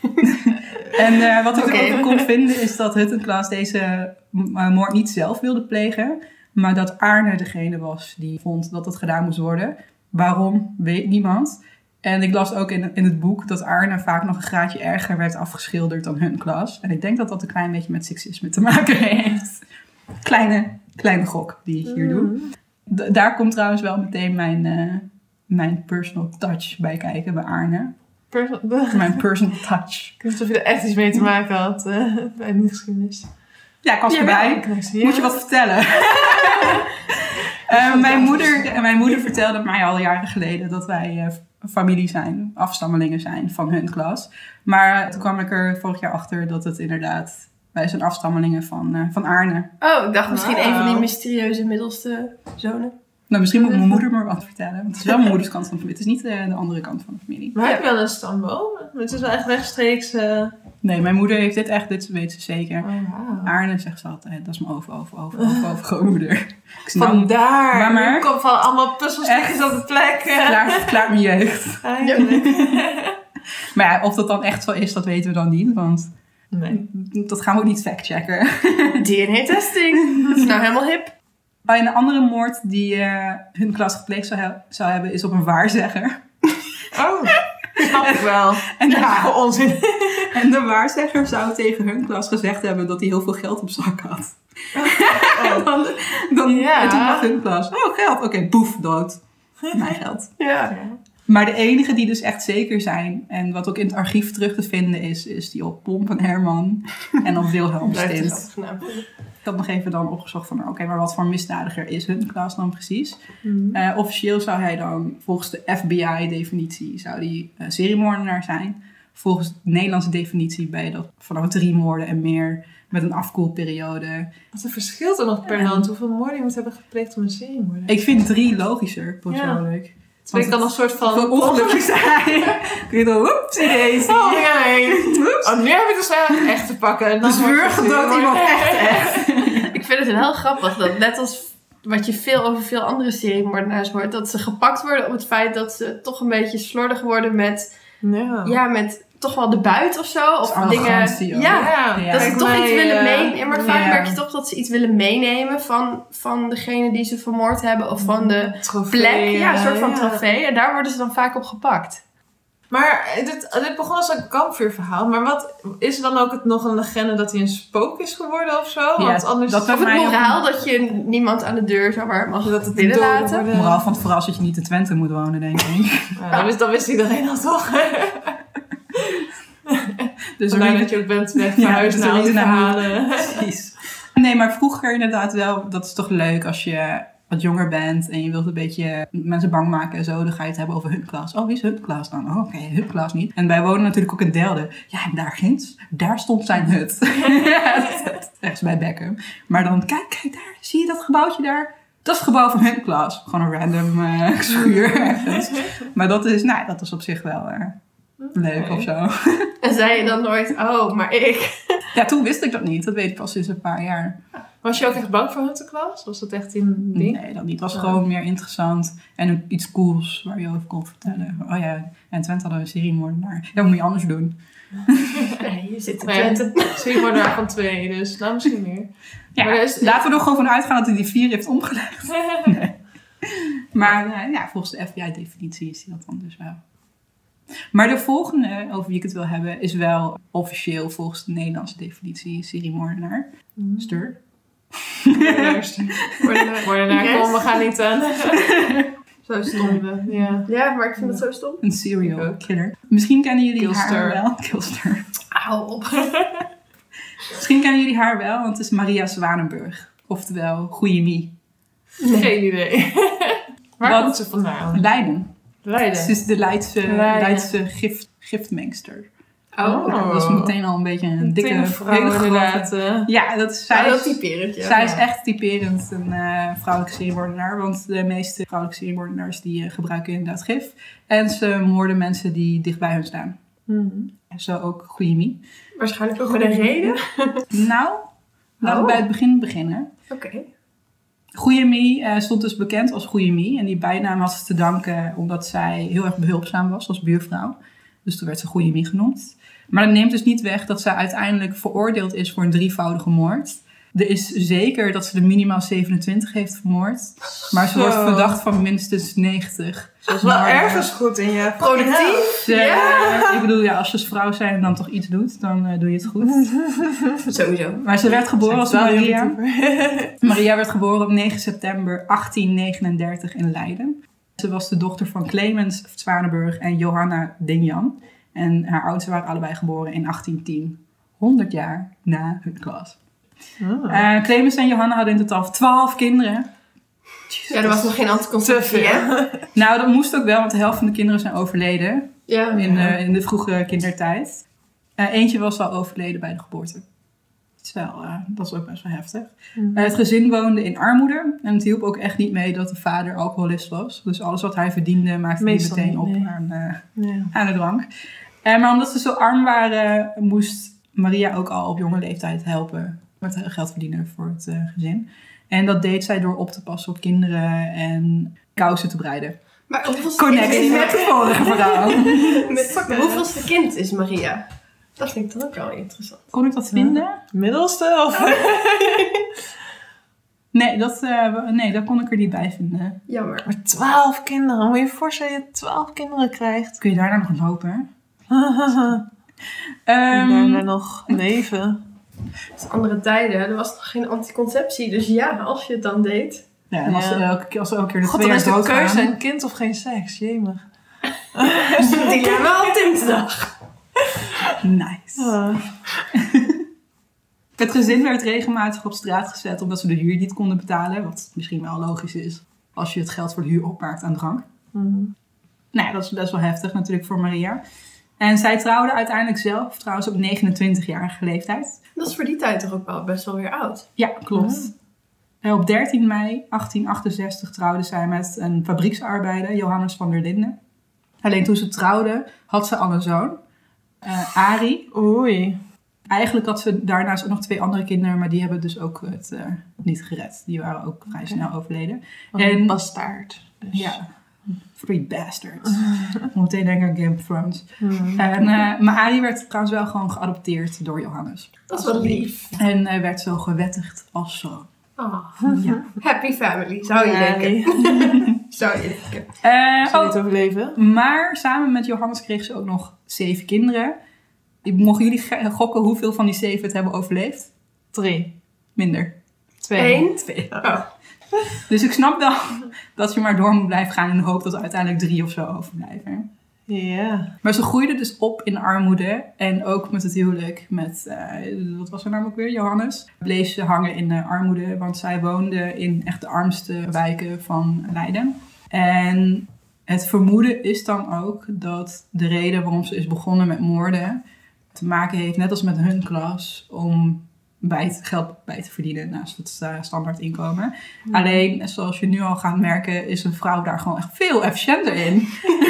Speaker 4: En uh, wat ik okay. ook kon vinden is dat Huttenklas deze uh, moord niet zelf wilde plegen. Maar dat Arne degene was die vond dat het gedaan moest worden. Waarom, weet niemand. En ik las ook in, in het boek dat Arne vaak nog een graadje erger werd afgeschilderd dan hun klas. En ik denk dat dat een klein beetje met seksisme te maken heeft. Kleine, kleine gok die ik hier doe. D- daar komt trouwens wel meteen mijn, uh, mijn personal touch bij kijken bij Arne.
Speaker 3: Personal...
Speaker 4: Mijn personal touch.
Speaker 3: Ik weet niet of je er echt iets mee te maken had uh, bij de geschiedenis.
Speaker 4: Ja, ik was
Speaker 3: ja,
Speaker 4: erbij. Ja. Moet je wat vertellen? uh, mijn, moeder, mijn moeder vertelde mij al jaren geleden dat wij uh, familie zijn, afstammelingen zijn van hun klas. Maar toen kwam ik er vorig jaar achter dat het inderdaad... Wij zijn afstammelingen van, uh, van Arne.
Speaker 2: Oh, ik dacht misschien
Speaker 3: wow.
Speaker 2: een van die mysterieuze middelste zonen.
Speaker 4: Nou, misschien moet mijn moeder maar wat vertellen. Want het is wel mijn moeders kant van de familie. Het is niet uh, de andere kant van de familie.
Speaker 3: Maar heb je wel een stamboom? Het is wel echt rechtstreeks... Uh...
Speaker 4: Nee, mijn moeder heeft dit echt, dit weet ze zeker.
Speaker 3: Oh, wow.
Speaker 4: Arne zegt ze altijd, dat is mijn over, over, over, over, over grootmoeder.
Speaker 3: Vandaar.
Speaker 4: Maar maar.
Speaker 3: Ik kom van allemaal puzzelstukjes op de plek.
Speaker 4: Klaar, klaar mijn jeugd. Maar ja, of dat dan echt zo is, dat weten we dan niet. Want
Speaker 3: nee.
Speaker 4: Dat gaan we ook niet factchecken.
Speaker 2: D N A-testing. Dat is nou helemaal hip.
Speaker 4: Oh, en een andere moord die uh, hun klas gepleegd zou, he- zou hebben, is op een waarzegger.
Speaker 3: Oh, snap ik wel.
Speaker 4: En de,
Speaker 3: ja, voor onzin.
Speaker 4: En de waarzegger zou tegen hun klas gezegd hebben dat hij heel veel geld op zak had. Oh. dan, dan,
Speaker 3: ja.
Speaker 4: En toen dacht hun klas, oh geld, oké, okay, boef, dood. Mijn geld.
Speaker 2: Ja.
Speaker 4: Maar de enige die dus echt zeker zijn, en wat ook in het archief terug te vinden is, is die op Pomp en Herman en op Wilhelm Stint. Ik had nog even dan opgezocht van, oké, okay, maar wat voor misdadiger is hun klas dan precies? Mm-hmm. Uh, officieel zou hij dan, volgens de F B I-definitie, zou die uh, seriemoordenaar zijn. Volgens de Nederlandse definitie ben je dat vanaf drie moorden en meer met een afkoelperiode.
Speaker 3: Wat een verschil er nog per land. Hoeveel moorden je moet hebben gepleegd om een seriemoordenaar?
Speaker 4: Ik vind drie logischer, persoonlijk. Ja.
Speaker 3: Twee kan een soort van...
Speaker 4: Voor ongelukkig zijn. Kun je dan, oeps, ineens.
Speaker 3: Oh nee. Oh, nu heb ik dus wel echt te pakken. En
Speaker 4: dus wurgdood iemand echt, echt.
Speaker 2: Ik vind het heel grappig dat net als wat je veel over veel andere seriemoordenaars hoort, dat ze gepakt worden op het feit dat ze toch een beetje slordig worden met... Ja, ja met... toch wel de buit of zo. Of dingen. Ja, ja, ja, dat ze toch mij, iets willen meenemen. Maar vaak ja. merk je toch dat ze iets willen meenemen van, van degene die ze vermoord hebben. Of van de trofee, plek. Ja, een soort van ja. trofee. En daar worden ze dan vaak op gepakt.
Speaker 3: Maar dit, dit begon als een kampvuurverhaal. Maar wat is er dan ook het, nog een legende dat hij een spook is geworden of zo?
Speaker 4: Ja,
Speaker 3: Want anders
Speaker 2: dat of het moraal dat je niemand aan de deur zou maar mag dat het binnen laten.
Speaker 4: Het moraal van het verhaal is dat je niet in Twente moet wonen, denk ik.
Speaker 3: Ja, dat, wist, dat wist iedereen al toch? Dus vandaar dat je ook bent met verhuisd ja, naar al die verhalen.
Speaker 4: Precies. Nee, maar vroeger inderdaad wel, dat is toch leuk als je wat jonger bent en je wilt een beetje mensen bang maken en zo, dan ga je het hebben over hun klas. Oh, wie is hun klas dan? Oh, oké, okay, hun klas niet. En wij wonen natuurlijk ook in Delden. Ja, en daar ginds, daar stond zijn hut. Rechts bij Beckham. Maar dan, kijk, kijk daar, zie je dat gebouwtje daar? Dat is het gebouw van hun klas. Gewoon een random uh, schuur ergens. Maar dat is, nou, dat is op zich wel... Uh, leuk okay. of zo.
Speaker 2: En zei je dan nooit, oh, maar ik...
Speaker 4: Ja, toen wist ik dat niet. Dat weet ik pas sinds een paar jaar.
Speaker 3: Was je ook echt bang voor Hunterklas? Was dat echt een ding?
Speaker 4: Nee, dat niet. Het was ja. gewoon meer interessant. En iets cools waar je over kon vertellen. Oh ja, en Twente hadden een seriemoordenaar. Dat moet je anders doen.
Speaker 2: Nee, je zit in Twente.
Speaker 3: Nee, seriemoordenaar van twee, dus nou misschien meer.
Speaker 4: Ja, maar is, laten we er gewoon van uitgaan dat hij die vier heeft omgelegd. Nee. Maar uh, ja, volgens de F B I-definitie is hij dat dan dus wel. Maar de volgende, over wie ik het wil hebben, is wel officieel volgens de Nederlandse definitie seriemoordenaar. Mm. Stur.
Speaker 3: Moordenaar. Moordenaar, yes. Kom, we gaan niet aan. Zo stom. Ja.
Speaker 2: ja, maar ik vind het zo stom.
Speaker 4: Een serial killer. Misschien kennen jullie Killster. haar wel. Killster.
Speaker 2: Hou op.
Speaker 4: Misschien kennen jullie haar wel, want het is Maria Zwanenburg. Oftewel, Goeie Mie.
Speaker 3: Nee. Geen idee. Waar komt ze vandaan?
Speaker 4: Leiden.
Speaker 3: Leiden.
Speaker 4: Ze is de Leidse, Leidse gift, giftmengster.
Speaker 2: Oh.
Speaker 4: Ja, dat is meteen al een beetje een, een dikke
Speaker 3: vrouw inderdaad. Uh,
Speaker 4: ja, dat is, zij
Speaker 2: heel
Speaker 4: is,
Speaker 2: typerend. Ja.
Speaker 4: Zij is echt typerend een uh, vrouwelijke seriemoordenaar. Want de meeste vrouwelijke seriemoordenaars die uh, gebruiken inderdaad gif. En ze moorden mensen die dicht bij hun staan.
Speaker 3: Mm-hmm.
Speaker 4: Zo ook Goeie Mie.
Speaker 2: Waarschijnlijk ook met een reden.
Speaker 4: Nou, laten we oh. bij het begin beginnen.
Speaker 2: Oké. Okay.
Speaker 4: Goeie Mie uh, stond dus bekend als Goeie Mie. En die bijnaam had ze te danken omdat zij heel erg behulpzaam was als buurvrouw. Dus toen werd ze Goeie Mie genoemd. Maar dat neemt dus niet weg dat zij uiteindelijk veroordeeld is voor een drievoudige moord. Er is zeker dat ze er minimaal zevenentwintig heeft vermoord. Maar ze wordt
Speaker 3: Zo.
Speaker 4: verdacht van minstens negentig.
Speaker 3: Dat is wel
Speaker 4: Maar,
Speaker 3: ergens goed in je.
Speaker 2: Productief.
Speaker 4: Ze,
Speaker 2: Ja.
Speaker 4: Ik bedoel, ja, als je als vrouw zijn en dan toch iets doet, dan uh, doe je het goed.
Speaker 2: Sowieso.
Speaker 4: Maar ze werd geboren als
Speaker 3: Zijn het wel
Speaker 4: Maria.
Speaker 3: YouTuber?
Speaker 4: Maria werd geboren op negen september achttien negenendertig in Leiden. Ze was de dochter van Clemens Zwanenburg en Johanna Dinjan. En haar ouders waren allebei geboren in achttien tien. honderd jaar na hun klas.
Speaker 3: Oh.
Speaker 4: Uh, Clemens en Johanna hadden in totaal twaalf kinderen.
Speaker 2: Ja, er was nog geen anticonceptie, hè?
Speaker 4: Nou, dat moest ook wel, want de helft van de kinderen zijn overleden.
Speaker 2: Ja.
Speaker 4: In, uh, in de vroege kindertijd. Uh, eentje was al overleden bij de geboorte. Dat is, wel, uh, dat is ook best wel heftig.
Speaker 3: Mm.
Speaker 4: Uh, het gezin woonde in armoede. En het hielp ook echt niet mee dat de vader alcoholist was. Dus alles wat hij verdiende maakte hij
Speaker 3: Meestal
Speaker 4: meteen
Speaker 3: niet,
Speaker 4: op
Speaker 3: nee.
Speaker 4: aan, uh,
Speaker 3: Ja.
Speaker 4: aan de drank. Uh, maar omdat ze zo arm waren, moest Maria ook al op jonge leeftijd helpen met geld verdienen voor het uh, gezin. En dat deed zij door op te passen op kinderen en kousen te breiden.
Speaker 2: Maar hoeveelste
Speaker 4: Connectie
Speaker 2: kind is
Speaker 4: met de vorige vrouw.
Speaker 2: Met hoeveelste kind is Maria? Dat vind ik dan ook wel interessant.
Speaker 4: Kon ik dat vinden?
Speaker 3: Middelste? Of?
Speaker 4: Nee, dat, uh, nee, dat kon ik er niet bij vinden.
Speaker 2: Jammer.
Speaker 3: Maar twaalf kinderen. Moet je je voorstellen dat je twaalf kinderen krijgt?
Speaker 4: Kun je daarna nog lopen?
Speaker 3: En
Speaker 4: Um,
Speaker 3: daarna nog neven.
Speaker 2: Het is andere tijden. Er was nog geen anticonceptie. Dus ja, als je het dan deed.
Speaker 4: ja, en als,
Speaker 3: Ja.
Speaker 4: er elke, keer- als er elke keer de
Speaker 3: God,
Speaker 4: twee
Speaker 3: dan
Speaker 4: jaar
Speaker 3: is de
Speaker 4: doodgaan.
Speaker 3: keuze een kind of geen seks. Jemig.
Speaker 2: Dilemma op dinsdag.
Speaker 4: Nice.
Speaker 3: Ah.
Speaker 4: Het gezin werd regelmatig op straat gezet omdat ze de huur niet konden betalen. Wat misschien wel logisch is als je het geld voor de huur opmaakt aan drank.
Speaker 3: Mm.
Speaker 4: Nou ja, dat is best wel heftig natuurlijk voor Maria. En zij trouwde uiteindelijk zelf, trouwens op negenentwintigjarige leeftijd.
Speaker 2: Dat is voor die tijd toch ook wel best wel weer oud.
Speaker 4: Ja, klopt. En op dertien mei achttien achtenzestig trouwde zij met een fabrieksarbeider, Johannes van der Linden. Alleen toen ze trouwde, had ze al een zoon, uh, Arie.
Speaker 3: Oei.
Speaker 4: Eigenlijk had ze daarnaast ook nog twee andere kinderen, maar die hebben dus ook het uh, niet gered. Die waren ook vrij snel overleden.
Speaker 3: Wat
Speaker 4: En-
Speaker 3: een bastaard. Dus.
Speaker 4: Ja, three bastards. Ik moet meteen denken aan Game of Thrones.
Speaker 3: Mm.
Speaker 4: En, uh, maar Arie werd trouwens wel gewoon geadopteerd door Johannes.
Speaker 2: Dat is wel lief.
Speaker 4: En uh, werd zo gewettigd als zoon.
Speaker 2: Ah,
Speaker 4: Ja.
Speaker 2: happy family, zou je
Speaker 3: Nee.
Speaker 2: denken. Zou je denken.
Speaker 4: Uh,
Speaker 3: Zou je
Speaker 4: oh,
Speaker 3: het overleven?
Speaker 4: maar samen met Johannes kreeg ze ook nog zeven kinderen. Mogen jullie ge- gokken hoeveel van die zeven het hebben overleefd?
Speaker 3: Drie.
Speaker 4: Minder.
Speaker 3: Twee.
Speaker 2: Eén.
Speaker 4: Twee.
Speaker 2: Oh.
Speaker 4: Dus ik snap wel dat je maar door moet blijven gaan in de hoop dat er uiteindelijk drie of zo overblijven.
Speaker 3: Ja.
Speaker 4: Maar ze groeide dus op in armoede. En ook met het huwelijk met, uh, wat was haar naam ook weer, Johannes. Bleef ze hangen in de armoede, want zij woonde in echt de armste wijken van Leiden. En het vermoeden is dan ook dat de reden waarom ze is begonnen met moorden te maken heeft, net als met hun klas, om bij het geld bij te verdienen naast het uh, standaard inkomen. Mm. Alleen, zoals je nu al gaat merken, is een vrouw daar gewoon echt veel efficiënter in.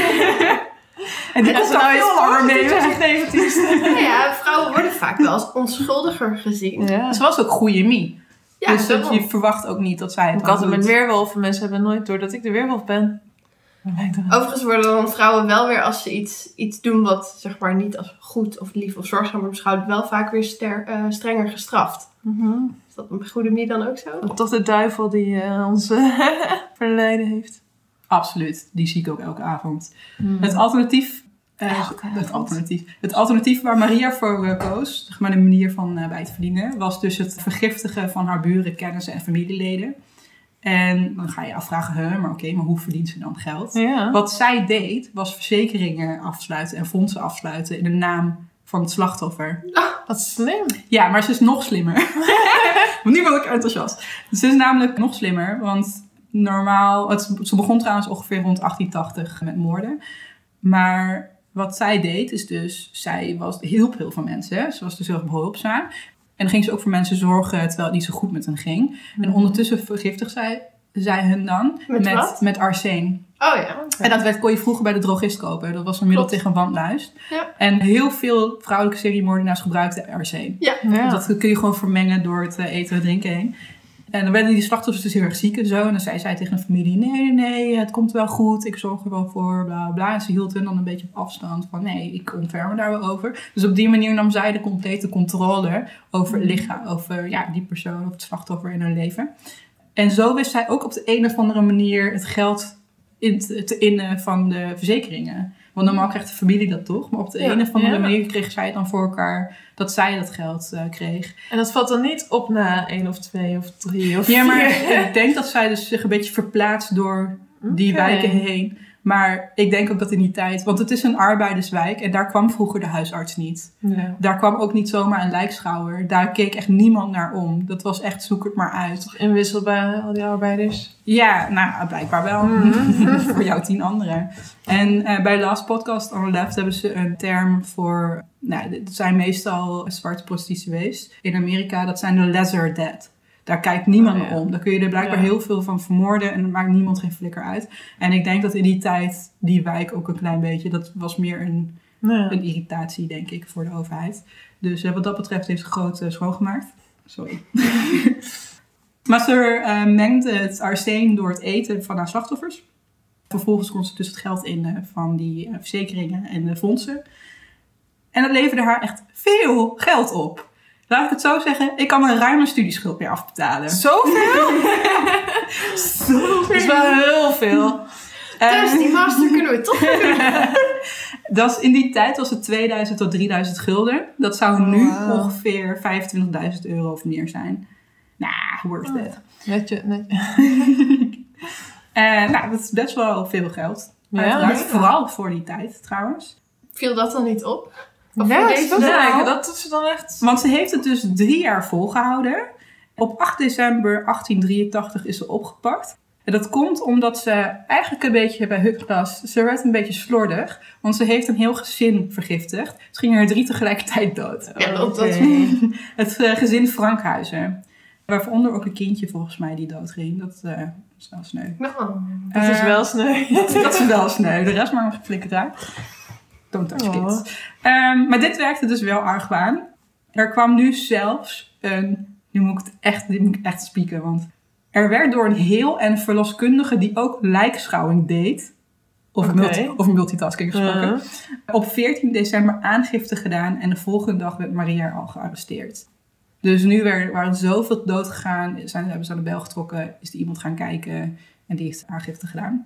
Speaker 4: En die
Speaker 3: Als
Speaker 4: komt
Speaker 3: het
Speaker 4: dan
Speaker 3: nou
Speaker 4: veel
Speaker 3: iets
Speaker 4: langer
Speaker 3: positiefs
Speaker 4: mee.
Speaker 3: negatiefs.
Speaker 2: Nou ja, vrouwen worden vaak wel als onschuldiger gezien.
Speaker 3: Ja.
Speaker 4: Ze was ook goede mie.
Speaker 2: Ja,
Speaker 4: dus dat
Speaker 2: daarom.
Speaker 4: je verwacht ook niet dat zij het
Speaker 3: Ik had het met
Speaker 4: doet.
Speaker 3: weerwolven. Mensen hebben nooit door dat ik de weerwolf ben. Dat lijkt er wel.
Speaker 2: Overigens worden dan vrouwen wel weer, als ze iets, iets doen wat zeg maar niet als goed of lief of zorgzaam wordt beschouwd, wel vaak weer ster, uh, strenger gestraft.
Speaker 3: Mhm.
Speaker 2: Is dat een goede mie dan ook zo?
Speaker 3: Toch de duivel die uh, ons uh, verleiden heeft.
Speaker 4: Absoluut. Die zie ik ook elke avond.
Speaker 3: Mm.
Speaker 4: Het alternatief... Uh,
Speaker 3: Elke
Speaker 4: het,
Speaker 3: avond.
Speaker 4: alternatief het alternatief waar Maria voor uh, koos, zeg maar de manier van uh, bij te verdienen, was dus het vergiftigen van haar buren, kennissen en familieleden. En dan ga je afvragen, huh, maar oké, okay, maar hoe verdient ze dan geld?
Speaker 3: Ja.
Speaker 4: Wat zij deed, was verzekeringen afsluiten en fondsen afsluiten in de naam van het slachtoffer.
Speaker 3: Wat slim.
Speaker 4: Ja, maar ze is nog slimmer. Want nu ben ik enthousiast. Ze is namelijk nog slimmer, want normaal... Het, ze begon trouwens ongeveer rond achttien tachtig met moorden. Maar wat zij deed, is dus... Zij was, hielp heel veel mensen. Ze was dus heel erg behulpzaam. En dan ging ze ook voor mensen zorgen, terwijl het niet zo goed met hen ging. Mm-hmm. En ondertussen vergiftigde zij, zij hun dan
Speaker 2: Met
Speaker 4: met,
Speaker 2: wat?
Speaker 4: met arsen.
Speaker 2: Oh ja. Okay.
Speaker 4: En dat werd, kon je vroeger bij de drogist kopen. Dat was een middel
Speaker 2: Klopt.
Speaker 4: tegen wandluis.
Speaker 2: Ja.
Speaker 4: En heel veel vrouwelijke seriemoordenaars gebruikten arsen.
Speaker 2: Ja.
Speaker 3: Ja.
Speaker 4: Dat kun je gewoon vermengen door het eten en drinken heen. En dan werden die slachtoffers dus heel erg ziek en zo. En dan zei zij tegen de familie, nee, nee, nee, het komt wel goed. Ik zorg er wel voor, bla, bla. En ze hield hen dan een beetje op afstand van, nee, ik ontferm me daar wel over. Dus op die manier nam zij de complete controle over het lichaam, over ja, die persoon of het slachtoffer in hun leven. En zo wist zij ook op de een of andere manier het geld in te, te innen van de verzekeringen. Want normaal krijgt de familie dat toch. Maar op de ja, een of andere ja. manier kreeg zij het dan voor elkaar dat zij dat geld uh, kreeg.
Speaker 3: En dat valt dan niet op na één of twee of drie of
Speaker 4: ja,
Speaker 3: vier?
Speaker 4: Ja, maar ik denk dat zij dus zich een beetje verplaatst door die okay. wijken heen. Maar ik denk ook dat in die tijd... Want het is een arbeiderswijk en daar kwam vroeger de huisarts niet. Ja. Daar kwam ook niet zomaar een lijkschouwer. Daar keek echt niemand naar om. Dat was echt zoek het maar uit.
Speaker 3: Toch inwisselbaar, al die arbeiders?
Speaker 4: Ja, nou, blijkbaar wel. Mm-hmm. Voor jou tien anderen. En uh, bij Last Podcast on the Left hebben ze een term voor... Nou, het zijn meestal zwarte prostituees. In Amerika, dat zijn de lesser dead. Daar kijkt niemand oh, ja. om. Daar kun je er blijkbaar ja. heel veel van vermoorden. En dan maakt niemand geen flikker uit. En ik denk dat in die tijd, die wijk ook een klein beetje... Dat was meer een, ja. een irritatie, denk ik, voor de overheid. Dus uh, wat dat betreft heeft ze groot uh, schoongemaakt. Sorry. Maar ze uh, mengde het arsen door het eten van haar slachtoffers. Vervolgens kon ze dus het geld in uh, van die uh, verzekeringen en de fondsen. En dat leverde haar echt veel geld op. Laat ik het zo zeggen, ik kan een ruime studieschuld meer afbetalen.
Speaker 3: Zoveel? Zoveel? Dat is wel heel veel.
Speaker 2: Dus die master kunnen we toch doen.
Speaker 4: Dat is, in die tijd was het tweeduizend tot drieduizend gulden. Dat zou nu wow. ongeveer vijfentwintigduizend euro of meer zijn. Nou, worth it. Oh,
Speaker 3: netje, netje.
Speaker 4: uh, nou, dat is best wel veel geld.
Speaker 3: Ja, ja.
Speaker 4: Vooral voor die tijd trouwens.
Speaker 2: Viel dat dan niet op?
Speaker 3: Of ja, deze dat, nou, dat doet ze dan echt.
Speaker 4: Want ze heeft het dus drie jaar volgehouden. Op acht december achttien drieëntachtig is ze opgepakt. En dat komt omdat ze eigenlijk een beetje bij Hupgras... Ze werd een beetje slordig. Want ze heeft een heel gezin vergiftigd. Ze gingen er drie tegelijkertijd dood.
Speaker 2: Ja, dat okay.
Speaker 4: Het uh, gezin Frankhuizen. Waaronder ook een kindje volgens mij die doodging. Dat uh, is wel sneu.
Speaker 2: Nou,
Speaker 3: dat uh, is wel sneu.
Speaker 4: dat, dat is wel sneu. De rest maar nog geflikkerd uit. Don't touch oh. kids. Um, maar dit werkte dus wel argwaan. Er kwam nu zelfs een... Nu moet ik het echt, nu moet ik echt spieken, want... Er werd door een heel en verloskundige die ook lijkschouwing deed... Of, okay. multi, of multitasking gesproken... Uh-huh. Op veertien december aangifte gedaan... en de volgende dag werd Maria al gearresteerd. Dus nu werd, waren er zoveel dood gegaan... Zijn, hebben ze aan de bel getrokken... is er iemand gaan kijken... en die heeft aangifte gedaan.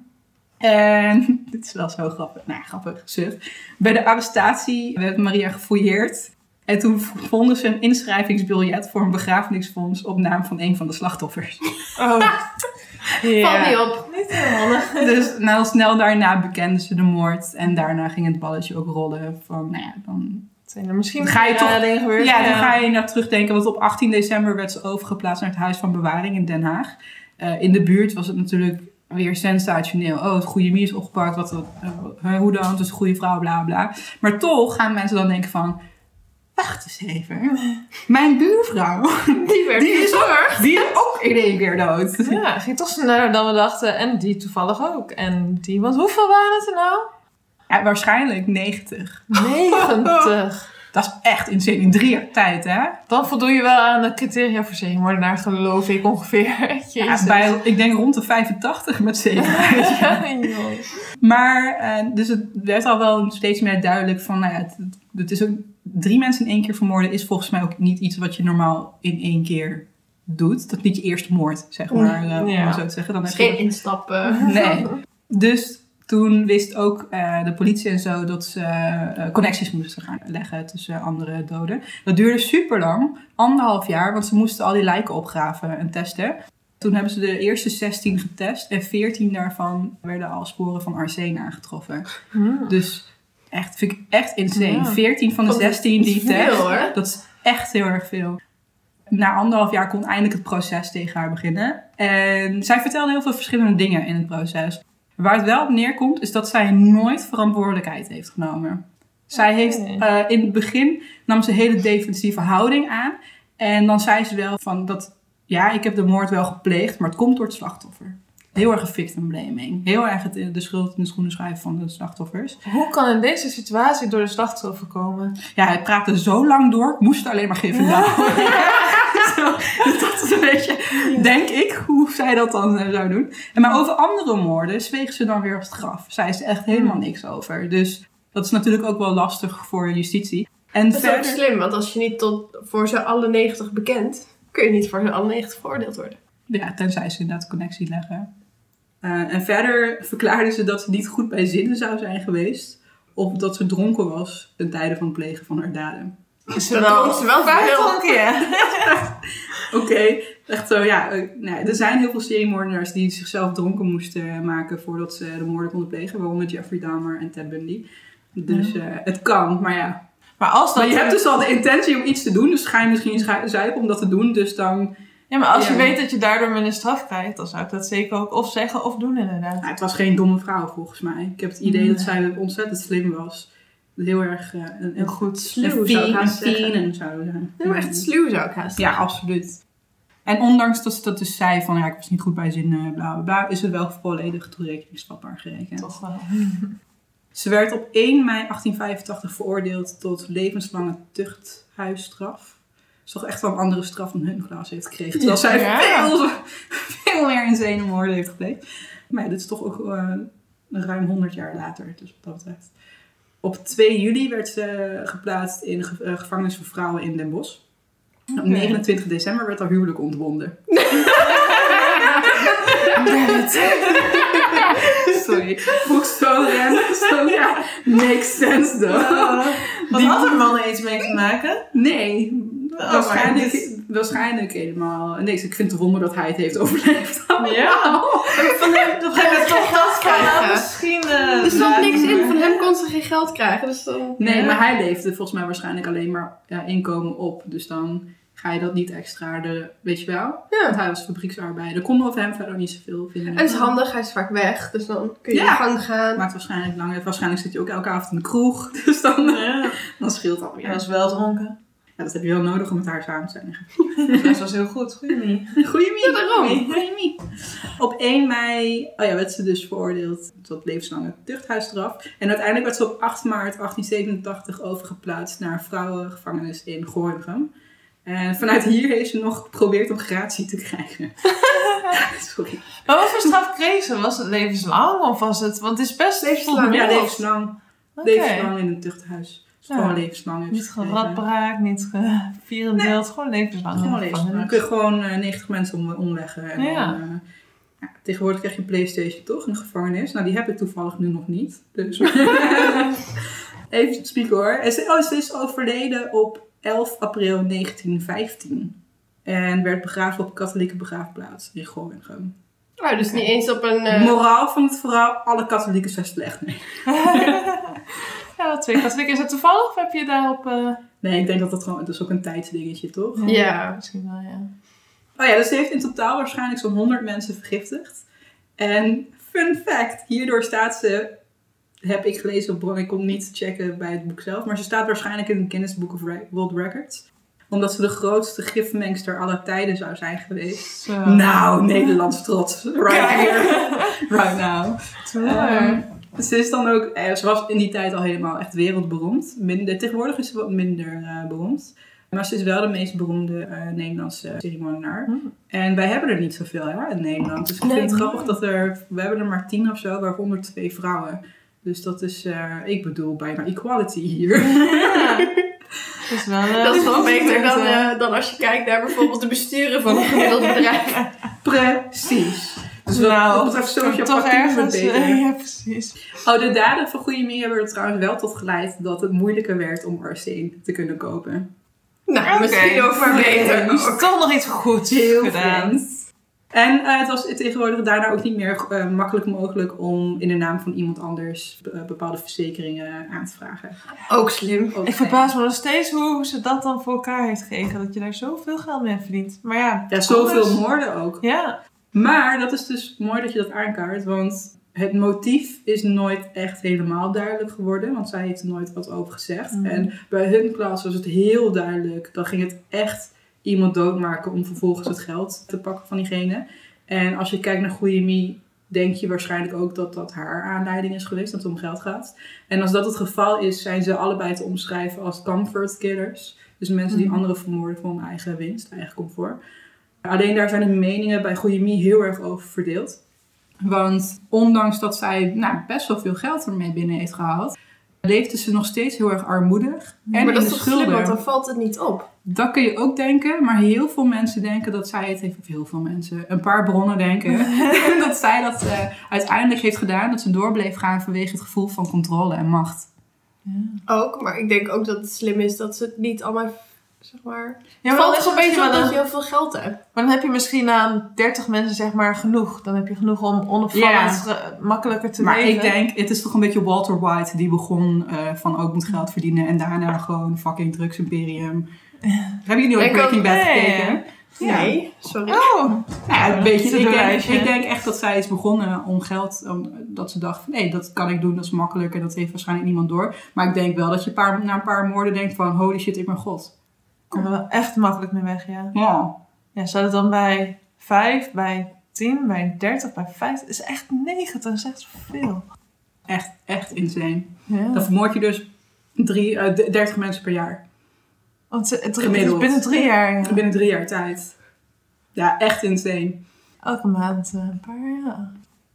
Speaker 4: En dit is wel zo grappig. Nou, grappig, suf. Bij de arrestatie werd Maria gefouilleerd. En toen vonden ze een inschrijvingsbiljet voor een begrafenisfonds op naam van een van de slachtoffers.
Speaker 3: Oh,
Speaker 2: yeah. Val niet op.
Speaker 3: Niet heel handig.
Speaker 4: Dus nou, snel daarna bekenden ze de moord. En daarna ging het balletje ook rollen van, nou ja, dan...
Speaker 3: Zijn er misschien
Speaker 4: ga je toch
Speaker 3: gebeurd?
Speaker 4: Ja, dan ja. ga je naar terugdenken. Want op achttien december werd ze overgeplaatst naar het Huis van Bewaring in Den Haag. Uh, in de buurt was het natuurlijk... Weer sensationeel. Oh, het goede Mie is opgepakt. Wat, uh, hoe dan? Het is een goede vrouw, bla bla. Maar toch gaan mensen dan denken van... Wacht eens even. Mijn buurvrouw.
Speaker 2: Die werd
Speaker 4: die is
Speaker 2: ook,
Speaker 4: die is ook in één keer dood.
Speaker 3: Ja, ging toch sneller dan we dachten. En die toevallig ook. En die, want hoeveel waren het er nou?
Speaker 4: Ja, waarschijnlijk negentig.
Speaker 3: negentig.
Speaker 4: Dat is echt insane. In drie jaar tijd, hè?
Speaker 3: Dan voldoe je wel aan de criteria voor zeemoordenaar, geloof ik ongeveer.
Speaker 4: Ja, bij, ik denk rond de vijfentachtig met zekerheid. Ja. Maar, uh, dus het werd al wel steeds meer duidelijk van, nou ja, het, het is ook, drie mensen in één keer vermoorden is volgens mij ook niet iets wat je normaal in één keer doet. Dat is niet je eerste moord, zeg maar, uh, om ja. zo te zeggen. Dan
Speaker 2: heb geen je... instappen.
Speaker 4: Nee. Dus... Toen wist ook uh, de politie en zo dat ze uh, connecties moesten gaan leggen tussen andere doden. Dat duurde super lang, anderhalf jaar, want ze moesten al die lijken opgraven en testen. Toen hebben ze de eerste zestien getest en veertien daarvan werden al sporen van arsen aangetroffen. Mm. Dus echt, vind ik echt insane. Ja. veertien van de zestien die test, veel, dat is echt heel erg veel. Na anderhalf jaar kon eindelijk het proces tegen haar beginnen. En zij vertelde heel veel verschillende dingen in het proces. Waar het wel op neerkomt, is dat zij nooit verantwoordelijkheid heeft genomen. Zij okay. heeft uh, in het begin nam ze een hele defensieve houding aan. En dan zei ze wel van dat, ja, ik heb de moord wel gepleegd, maar het komt door het slachtoffer. Heel erg een victim blaming. Heel erg het, de schuld in de schoenen schuiven van de slachtoffers.
Speaker 3: Hoe kan in deze situatie door de slachtoffer komen?
Speaker 4: Ja, hij praatte zo lang door, ik moest alleen maar geven. Ja. Zo, dat is een Weet je, denk ik hoe zij dat dan uh, zou doen. En maar over andere moorden zweeg ze dan weer op het graf. Zei ze echt helemaal niks over. Dus dat is natuurlijk ook wel lastig voor justitie. En
Speaker 2: dat verder... is ook slim, want als je niet tot voor ze alle negentig bekent, kun je niet voor ze alle negentig veroordeeld worden.
Speaker 4: Ja, tenzij ze inderdaad connectie leggen. Uh, en verder verklaarde ze dat ze niet goed bij zinnen zou zijn geweest. Of dat ze dronken was ten tijde van het plegen van haar daden.
Speaker 2: Is ze wel, is ze wel
Speaker 3: dronken, ja.
Speaker 4: Oké, okay, echt zo, ja. Uh, nou, er zijn heel veel seriemoordenaars die zichzelf dronken moesten maken voordat ze de moorden konden plegen. Waaronder Jeffrey Dahmer en Ted Bundy. Dus uh, het kan, maar ja.
Speaker 3: Maar, als dat
Speaker 4: maar je hebt dus al de intentie om iets te doen. Dus ga je misschien zuipen om dat te doen. Dus dan...
Speaker 3: Ja, maar als ja. je weet dat je daardoor minder straf krijgt, dan zou ik dat zeker ook of zeggen of doen inderdaad.
Speaker 4: Nou, het was geen domme vrouw volgens mij. Ik heb het idee nee. dat zij ontzettend slim was. Heel erg uh, een, een goed
Speaker 2: sluw zou ik haast zeggen.
Speaker 4: Zou zijn.
Speaker 2: Heel echt sluw zou ik haast
Speaker 4: zeggen. Ja, absoluut. En ondanks dat ze dat dus zei van ja, ik was niet goed bij zinnen, bla bla bla, is het wel volledig toerekeningsvatbaar gerekend.
Speaker 3: Toch wel.
Speaker 4: Ze werd op één mei achttien vijfentachtig veroordeeld tot levenslange tuchthuisstraf. Is toch echt wel een andere straf dan Huntglas heeft gekregen. Terwijl zij ja. veel, veel meer in zedenmoorden heeft gepleegd. Maar ja, dit is toch ook uh, ruim honderd jaar later. Dus wat dat betreft. Op twee juli werd ze geplaatst in de ge- uh, gevangenis voor vrouwen in Den Bosch. Okay. Op negenentwintig december werd haar huwelijk ontbonden. Sorry. Ook zo random. Zo ja. Makes sense though. Uh,
Speaker 3: wat Die... had er mannen iets mee te maken?
Speaker 4: Nee. Oh, waarschijnlijk, dus... waarschijnlijk helemaal niks. Ik vind het wonder dat hij het heeft overleefd.
Speaker 3: Ja. Van hem, dan ga je toch dat krijgen. Misschien. Uh,
Speaker 2: er stond niks in. Van hem kon ze geen geld krijgen. Dus dan...
Speaker 4: Nee, ja. maar hij leefde volgens mij waarschijnlijk alleen maar ja, inkomen op. Dus dan ga je dat niet extra, de, weet je wel? Ja. Want hij was fabrieksarbeider. Kon over hem verder niet zoveel vinden.
Speaker 2: En het is handig, hij is vaak weg. Dus dan kun je ja. in gang gaan.
Speaker 4: Maakt waarschijnlijk lang. Waarschijnlijk zit je ook elke avond in de kroeg. Dus dan, ja. dan scheelt dat weer.
Speaker 3: Hij was wel dronken.
Speaker 4: Ja, dat heb je wel nodig om met haar samen te zijn.
Speaker 3: Dat was heel goed. Goeie Mie.
Speaker 4: Goeie Mie.
Speaker 2: Ja, daarom.
Speaker 4: Goeie Mie. Op één mei oh ja, werd ze dus veroordeeld tot levenslange tuchthuisstraf. En uiteindelijk werd ze op acht maart achttien zevenentachtig overgeplaatst naar een vrouwengevangenis in Gorinchem. En vanuit hier heeft ze nog geprobeerd om gratie te krijgen. Sorry.
Speaker 3: Maar wat voor straf kreeg ze? Was het levenslang of was het... Want het is best
Speaker 4: levenslang. Ja, levenslang. Okay. Levenslang in een tuchthuis. Ja. Gewoon levenslang.
Speaker 3: Niet geradbraak, niet gevierendeeld, nee. gewoon levenslang.
Speaker 4: Gewoon levenslang. Dan kun je gewoon uh, negentig mensen om, omleggen. En ja. dan, uh, ja, tegenwoordig krijg je een PlayStation toch, in de gevangenis. Nou, die heb ik toevallig nu nog niet. Dus. Even spieken hoor. En ze, oh, ze is overleden op elf april negentien vijftien. En werd begraven op een katholieke begraafplaats in Gorinchem.
Speaker 2: Oh, dus niet eens op een... Uh...
Speaker 4: Moraal van het verhaal, alle katholieken zijn slecht. Nee.
Speaker 3: Ja, twee katholieken. Is het toevallig of heb je daarop... Uh...
Speaker 4: Nee, ik denk dat dat gewoon... Dat is ook een tijdsdingetje, toch?
Speaker 2: Ja, ja.
Speaker 3: Misschien wel, ja.
Speaker 4: Oh ja, dus ze heeft in totaal waarschijnlijk zo'n honderd mensen vergiftigd. En fun fact, hierdoor staat ze... Heb ik gelezen op bron, ik kon niet checken bij het boek zelf. Maar ze staat waarschijnlijk in het Guinness Book of World Records. Omdat ze de grootste gifmengster aller tijden zou zijn geweest. Zo. Nou, Nederlands trots. Right here. Right now. Um, ze is dan ook... Eh, ze was in die tijd al helemaal echt wereldberoemd. Minder, tegenwoordig is ze wat minder uh, beroemd. Maar ze is wel de meest beroemde uh, Nederlandse seriemoordenaar. Mm. En wij hebben er niet zoveel ja, in Nederland. Dus ik nee, vind het nee. grappig dat er... We hebben er maar tien of zo, waaronder twee vrouwen. Dus dat is... Uh, ik bedoel, bijna equality hier.
Speaker 2: Ja. Dat is wel, uh, dat is wel beter dan, uh, dan als je kijkt naar bijvoorbeeld de besturen van een gemiddeld bedrijf.
Speaker 4: Precies. Dus wat
Speaker 3: nou,
Speaker 4: dat betreft social
Speaker 3: toch ergens,
Speaker 4: uh,
Speaker 3: ja, precies.
Speaker 4: Oh, de daden van Goeie Mie hebben er trouwens wel tot geleid dat het moeilijker werd om arseen te kunnen kopen.
Speaker 2: Nou, okay. Misschien ook maar beter.
Speaker 3: Dus toch nog iets goeds heel gedaan.
Speaker 4: Vreemd. En uh, het was tegenwoordig daarna ook niet meer uh, makkelijk mogelijk om in de naam van iemand anders uh, bepaalde verzekeringen aan te vragen.
Speaker 2: Ook slim. Ook
Speaker 3: ik verbaas me nog steeds hoe ze dat dan voor elkaar heeft gekregen. Dat je daar zoveel geld mee verdient. Maar ja,
Speaker 4: ja zoveel dus... moorden ook.
Speaker 3: Ja.
Speaker 4: Maar dat is dus mooi dat je dat aankaart. Want het motief is nooit echt helemaal duidelijk geworden. Want zij heeft er nooit wat over gezegd. Mm. En bij hun klas was het heel duidelijk. Dan ging het echt... iemand doodmaken om vervolgens het geld te pakken van diegene. En als je kijkt naar Goeie Mie, denk je waarschijnlijk ook dat dat haar aanleiding is geweest, dat het om geld gaat. En als dat het geval is, zijn ze allebei te omschrijven als comfort killers. Dus mensen die anderen vermoorden voor hun eigen winst, eigen comfort. Alleen daar zijn de meningen bij Goeiemie heel erg over verdeeld. Want ondanks dat zij nou, best wel veel geld ermee binnen heeft gehaald, leefde ze nog steeds heel erg armoedig. En
Speaker 2: maar dat
Speaker 4: in
Speaker 2: is
Speaker 4: de
Speaker 2: toch slim,
Speaker 4: schulden.
Speaker 2: want dan valt het niet op.
Speaker 4: Dat kun je ook denken, maar heel veel mensen denken dat zij het heeft, of heel veel mensen, een paar bronnen denken, dat zij dat uh, uiteindelijk heeft gedaan, dat ze door bleef gaan vanwege het gevoel van controle en macht.
Speaker 2: Ja. Ook, maar ik denk ook dat het slim is dat ze het niet allemaal, zeg maar...
Speaker 3: Ja,
Speaker 2: het valt toch een beetje op
Speaker 3: een...
Speaker 2: dat je heel veel geld hebt.
Speaker 3: Maar dan heb je misschien aan dertig mensen zeg maar genoeg. Dan heb je genoeg om onopvallend
Speaker 4: Ja.
Speaker 3: makkelijker te
Speaker 4: maar
Speaker 3: leven.
Speaker 4: Maar ik denk, het is toch een beetje Walter White die begon uh, van ook moet geld verdienen en daarna gewoon fucking drugs imperium. Hebben jullie ooit Breaking Bad gekeken?
Speaker 2: Nee, ja. sorry.
Speaker 3: Oh,
Speaker 4: ja, een beetje. Ik denk,
Speaker 3: ik
Speaker 4: denk echt dat zij is begonnen om geld, om, dat ze dacht van nee, dat kan ik doen, dat is makkelijk en dat heeft waarschijnlijk niemand door. Maar ik denk wel dat je paar, na een paar moorden denkt van holy shit, ik ben god.
Speaker 3: Kom er wel echt makkelijk mee weg, ja.
Speaker 4: Ja.
Speaker 3: Ja, zou het dan bij vijf, bij tien, bij dertig, bij vijftig? Het is echt negentig, dat is echt zoveel.
Speaker 4: Echt, echt insane.
Speaker 3: Ja.
Speaker 4: Dan vermoord je dus drie, uh, dertig mensen per jaar.
Speaker 3: Want het, het, het is binnen drie jaar. Ja.
Speaker 4: Binnen drie jaar tijd. Ja, echt insane.
Speaker 3: Elke maand uh, een paar, ja.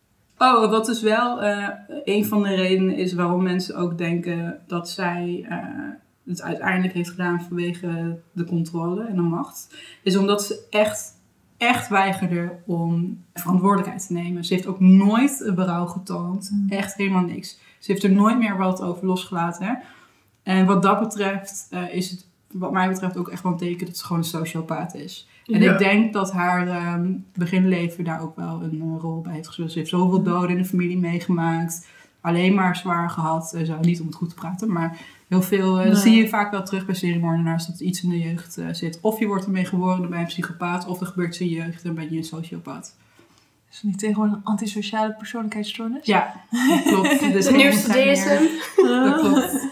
Speaker 4: Oh, wat dus wel uh, een van de redenen is waarom mensen ook denken dat zij uh, het uiteindelijk heeft gedaan vanwege de controle en de macht. Is omdat ze echt, echt weigerde om verantwoordelijkheid te nemen. Ze heeft ook nooit berouw getoond. Mm. Echt helemaal niks. Ze heeft er nooit meer wat over losgelaten. Hè? En wat dat betreft uh, is het wat mij betreft ook echt wel een teken dat ze gewoon een sociopaat is. En ja. ik denk dat haar um, beginleven daar ook wel een uh, rol bij heeft gespeeld. Ze heeft zoveel doden in de familie meegemaakt. Alleen maar zwaar gehad. Uh, niet om het goed te praten, maar heel veel. Uh, nee. Dat zie je vaak wel terug bij seriemoordenaars. Dat iets in de jeugd uh, zit. Of je wordt ermee geboren bij een psychopaat. Of er gebeurt iets in je jeugd en ben je een sociopaat.
Speaker 3: Is het niet tegenwoordig een antisociale persoonlijkheidsstoornis?
Speaker 4: Ja, klopt. Dus
Speaker 2: de nieuwste D S M.
Speaker 4: Dat klopt.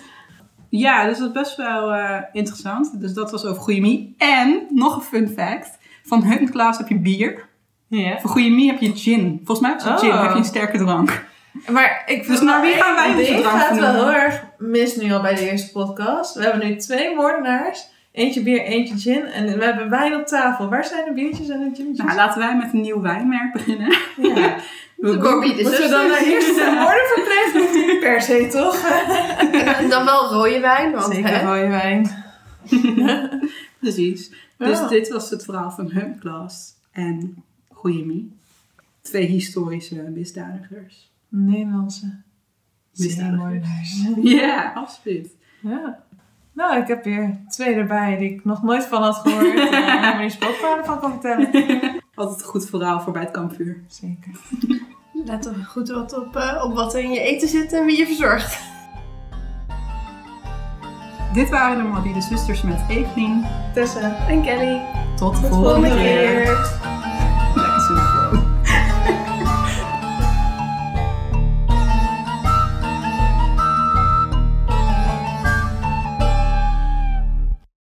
Speaker 4: Ja, dus dat is best wel uh, interessant. Dus dat was over Goeiemie. En, nog een fun fact. Van Hunt Klaas heb je bier.
Speaker 3: Ja.
Speaker 4: Voor Goeiemie heb je gin. Volgens mij heb je oh. gin, heb je een sterke drank.
Speaker 3: Maar ik
Speaker 4: dus naar wie gaan wij
Speaker 3: deze drank gaat wel heel erg mis nu al bij de eerste podcast. We hebben nu twee moordenaars. Eentje bier, eentje gin. En we hebben wijn op tafel. Waar zijn de biertjes en de gintjes?
Speaker 4: Nou, laten wij met een nieuw wijnmerk beginnen. Ja.
Speaker 2: De morbide
Speaker 3: Moeten we dan naar eerst de moorden verplegen? Hoeft niet per se, toch?
Speaker 2: En dan wel rode wijn. Want,
Speaker 3: Zeker
Speaker 2: hè?
Speaker 3: rode wijn.
Speaker 4: Precies. Ja. Dus dit was het verhaal van Hunt Klaas en Goeiemie. Twee historische misdadigers.
Speaker 3: Nederlandse
Speaker 4: misdadigers. Ja, absoluut.
Speaker 3: Ja. Nou, ik heb hier twee erbij die ik nog nooit van had gehoord. Waar ik me die spookverhalen van kan vertellen.
Speaker 4: Altijd een goed verhaal voor bij het kampvuur.
Speaker 3: Zeker.
Speaker 2: Let er goed wat op, uh, op wat er in je eten zit en wie je verzorgt.
Speaker 4: Dit waren de Morbide Zusters met Evelien,
Speaker 3: Tessa
Speaker 2: en Kelly.
Speaker 4: Tot de
Speaker 2: Tot
Speaker 4: volgende
Speaker 2: keer.
Speaker 4: keer.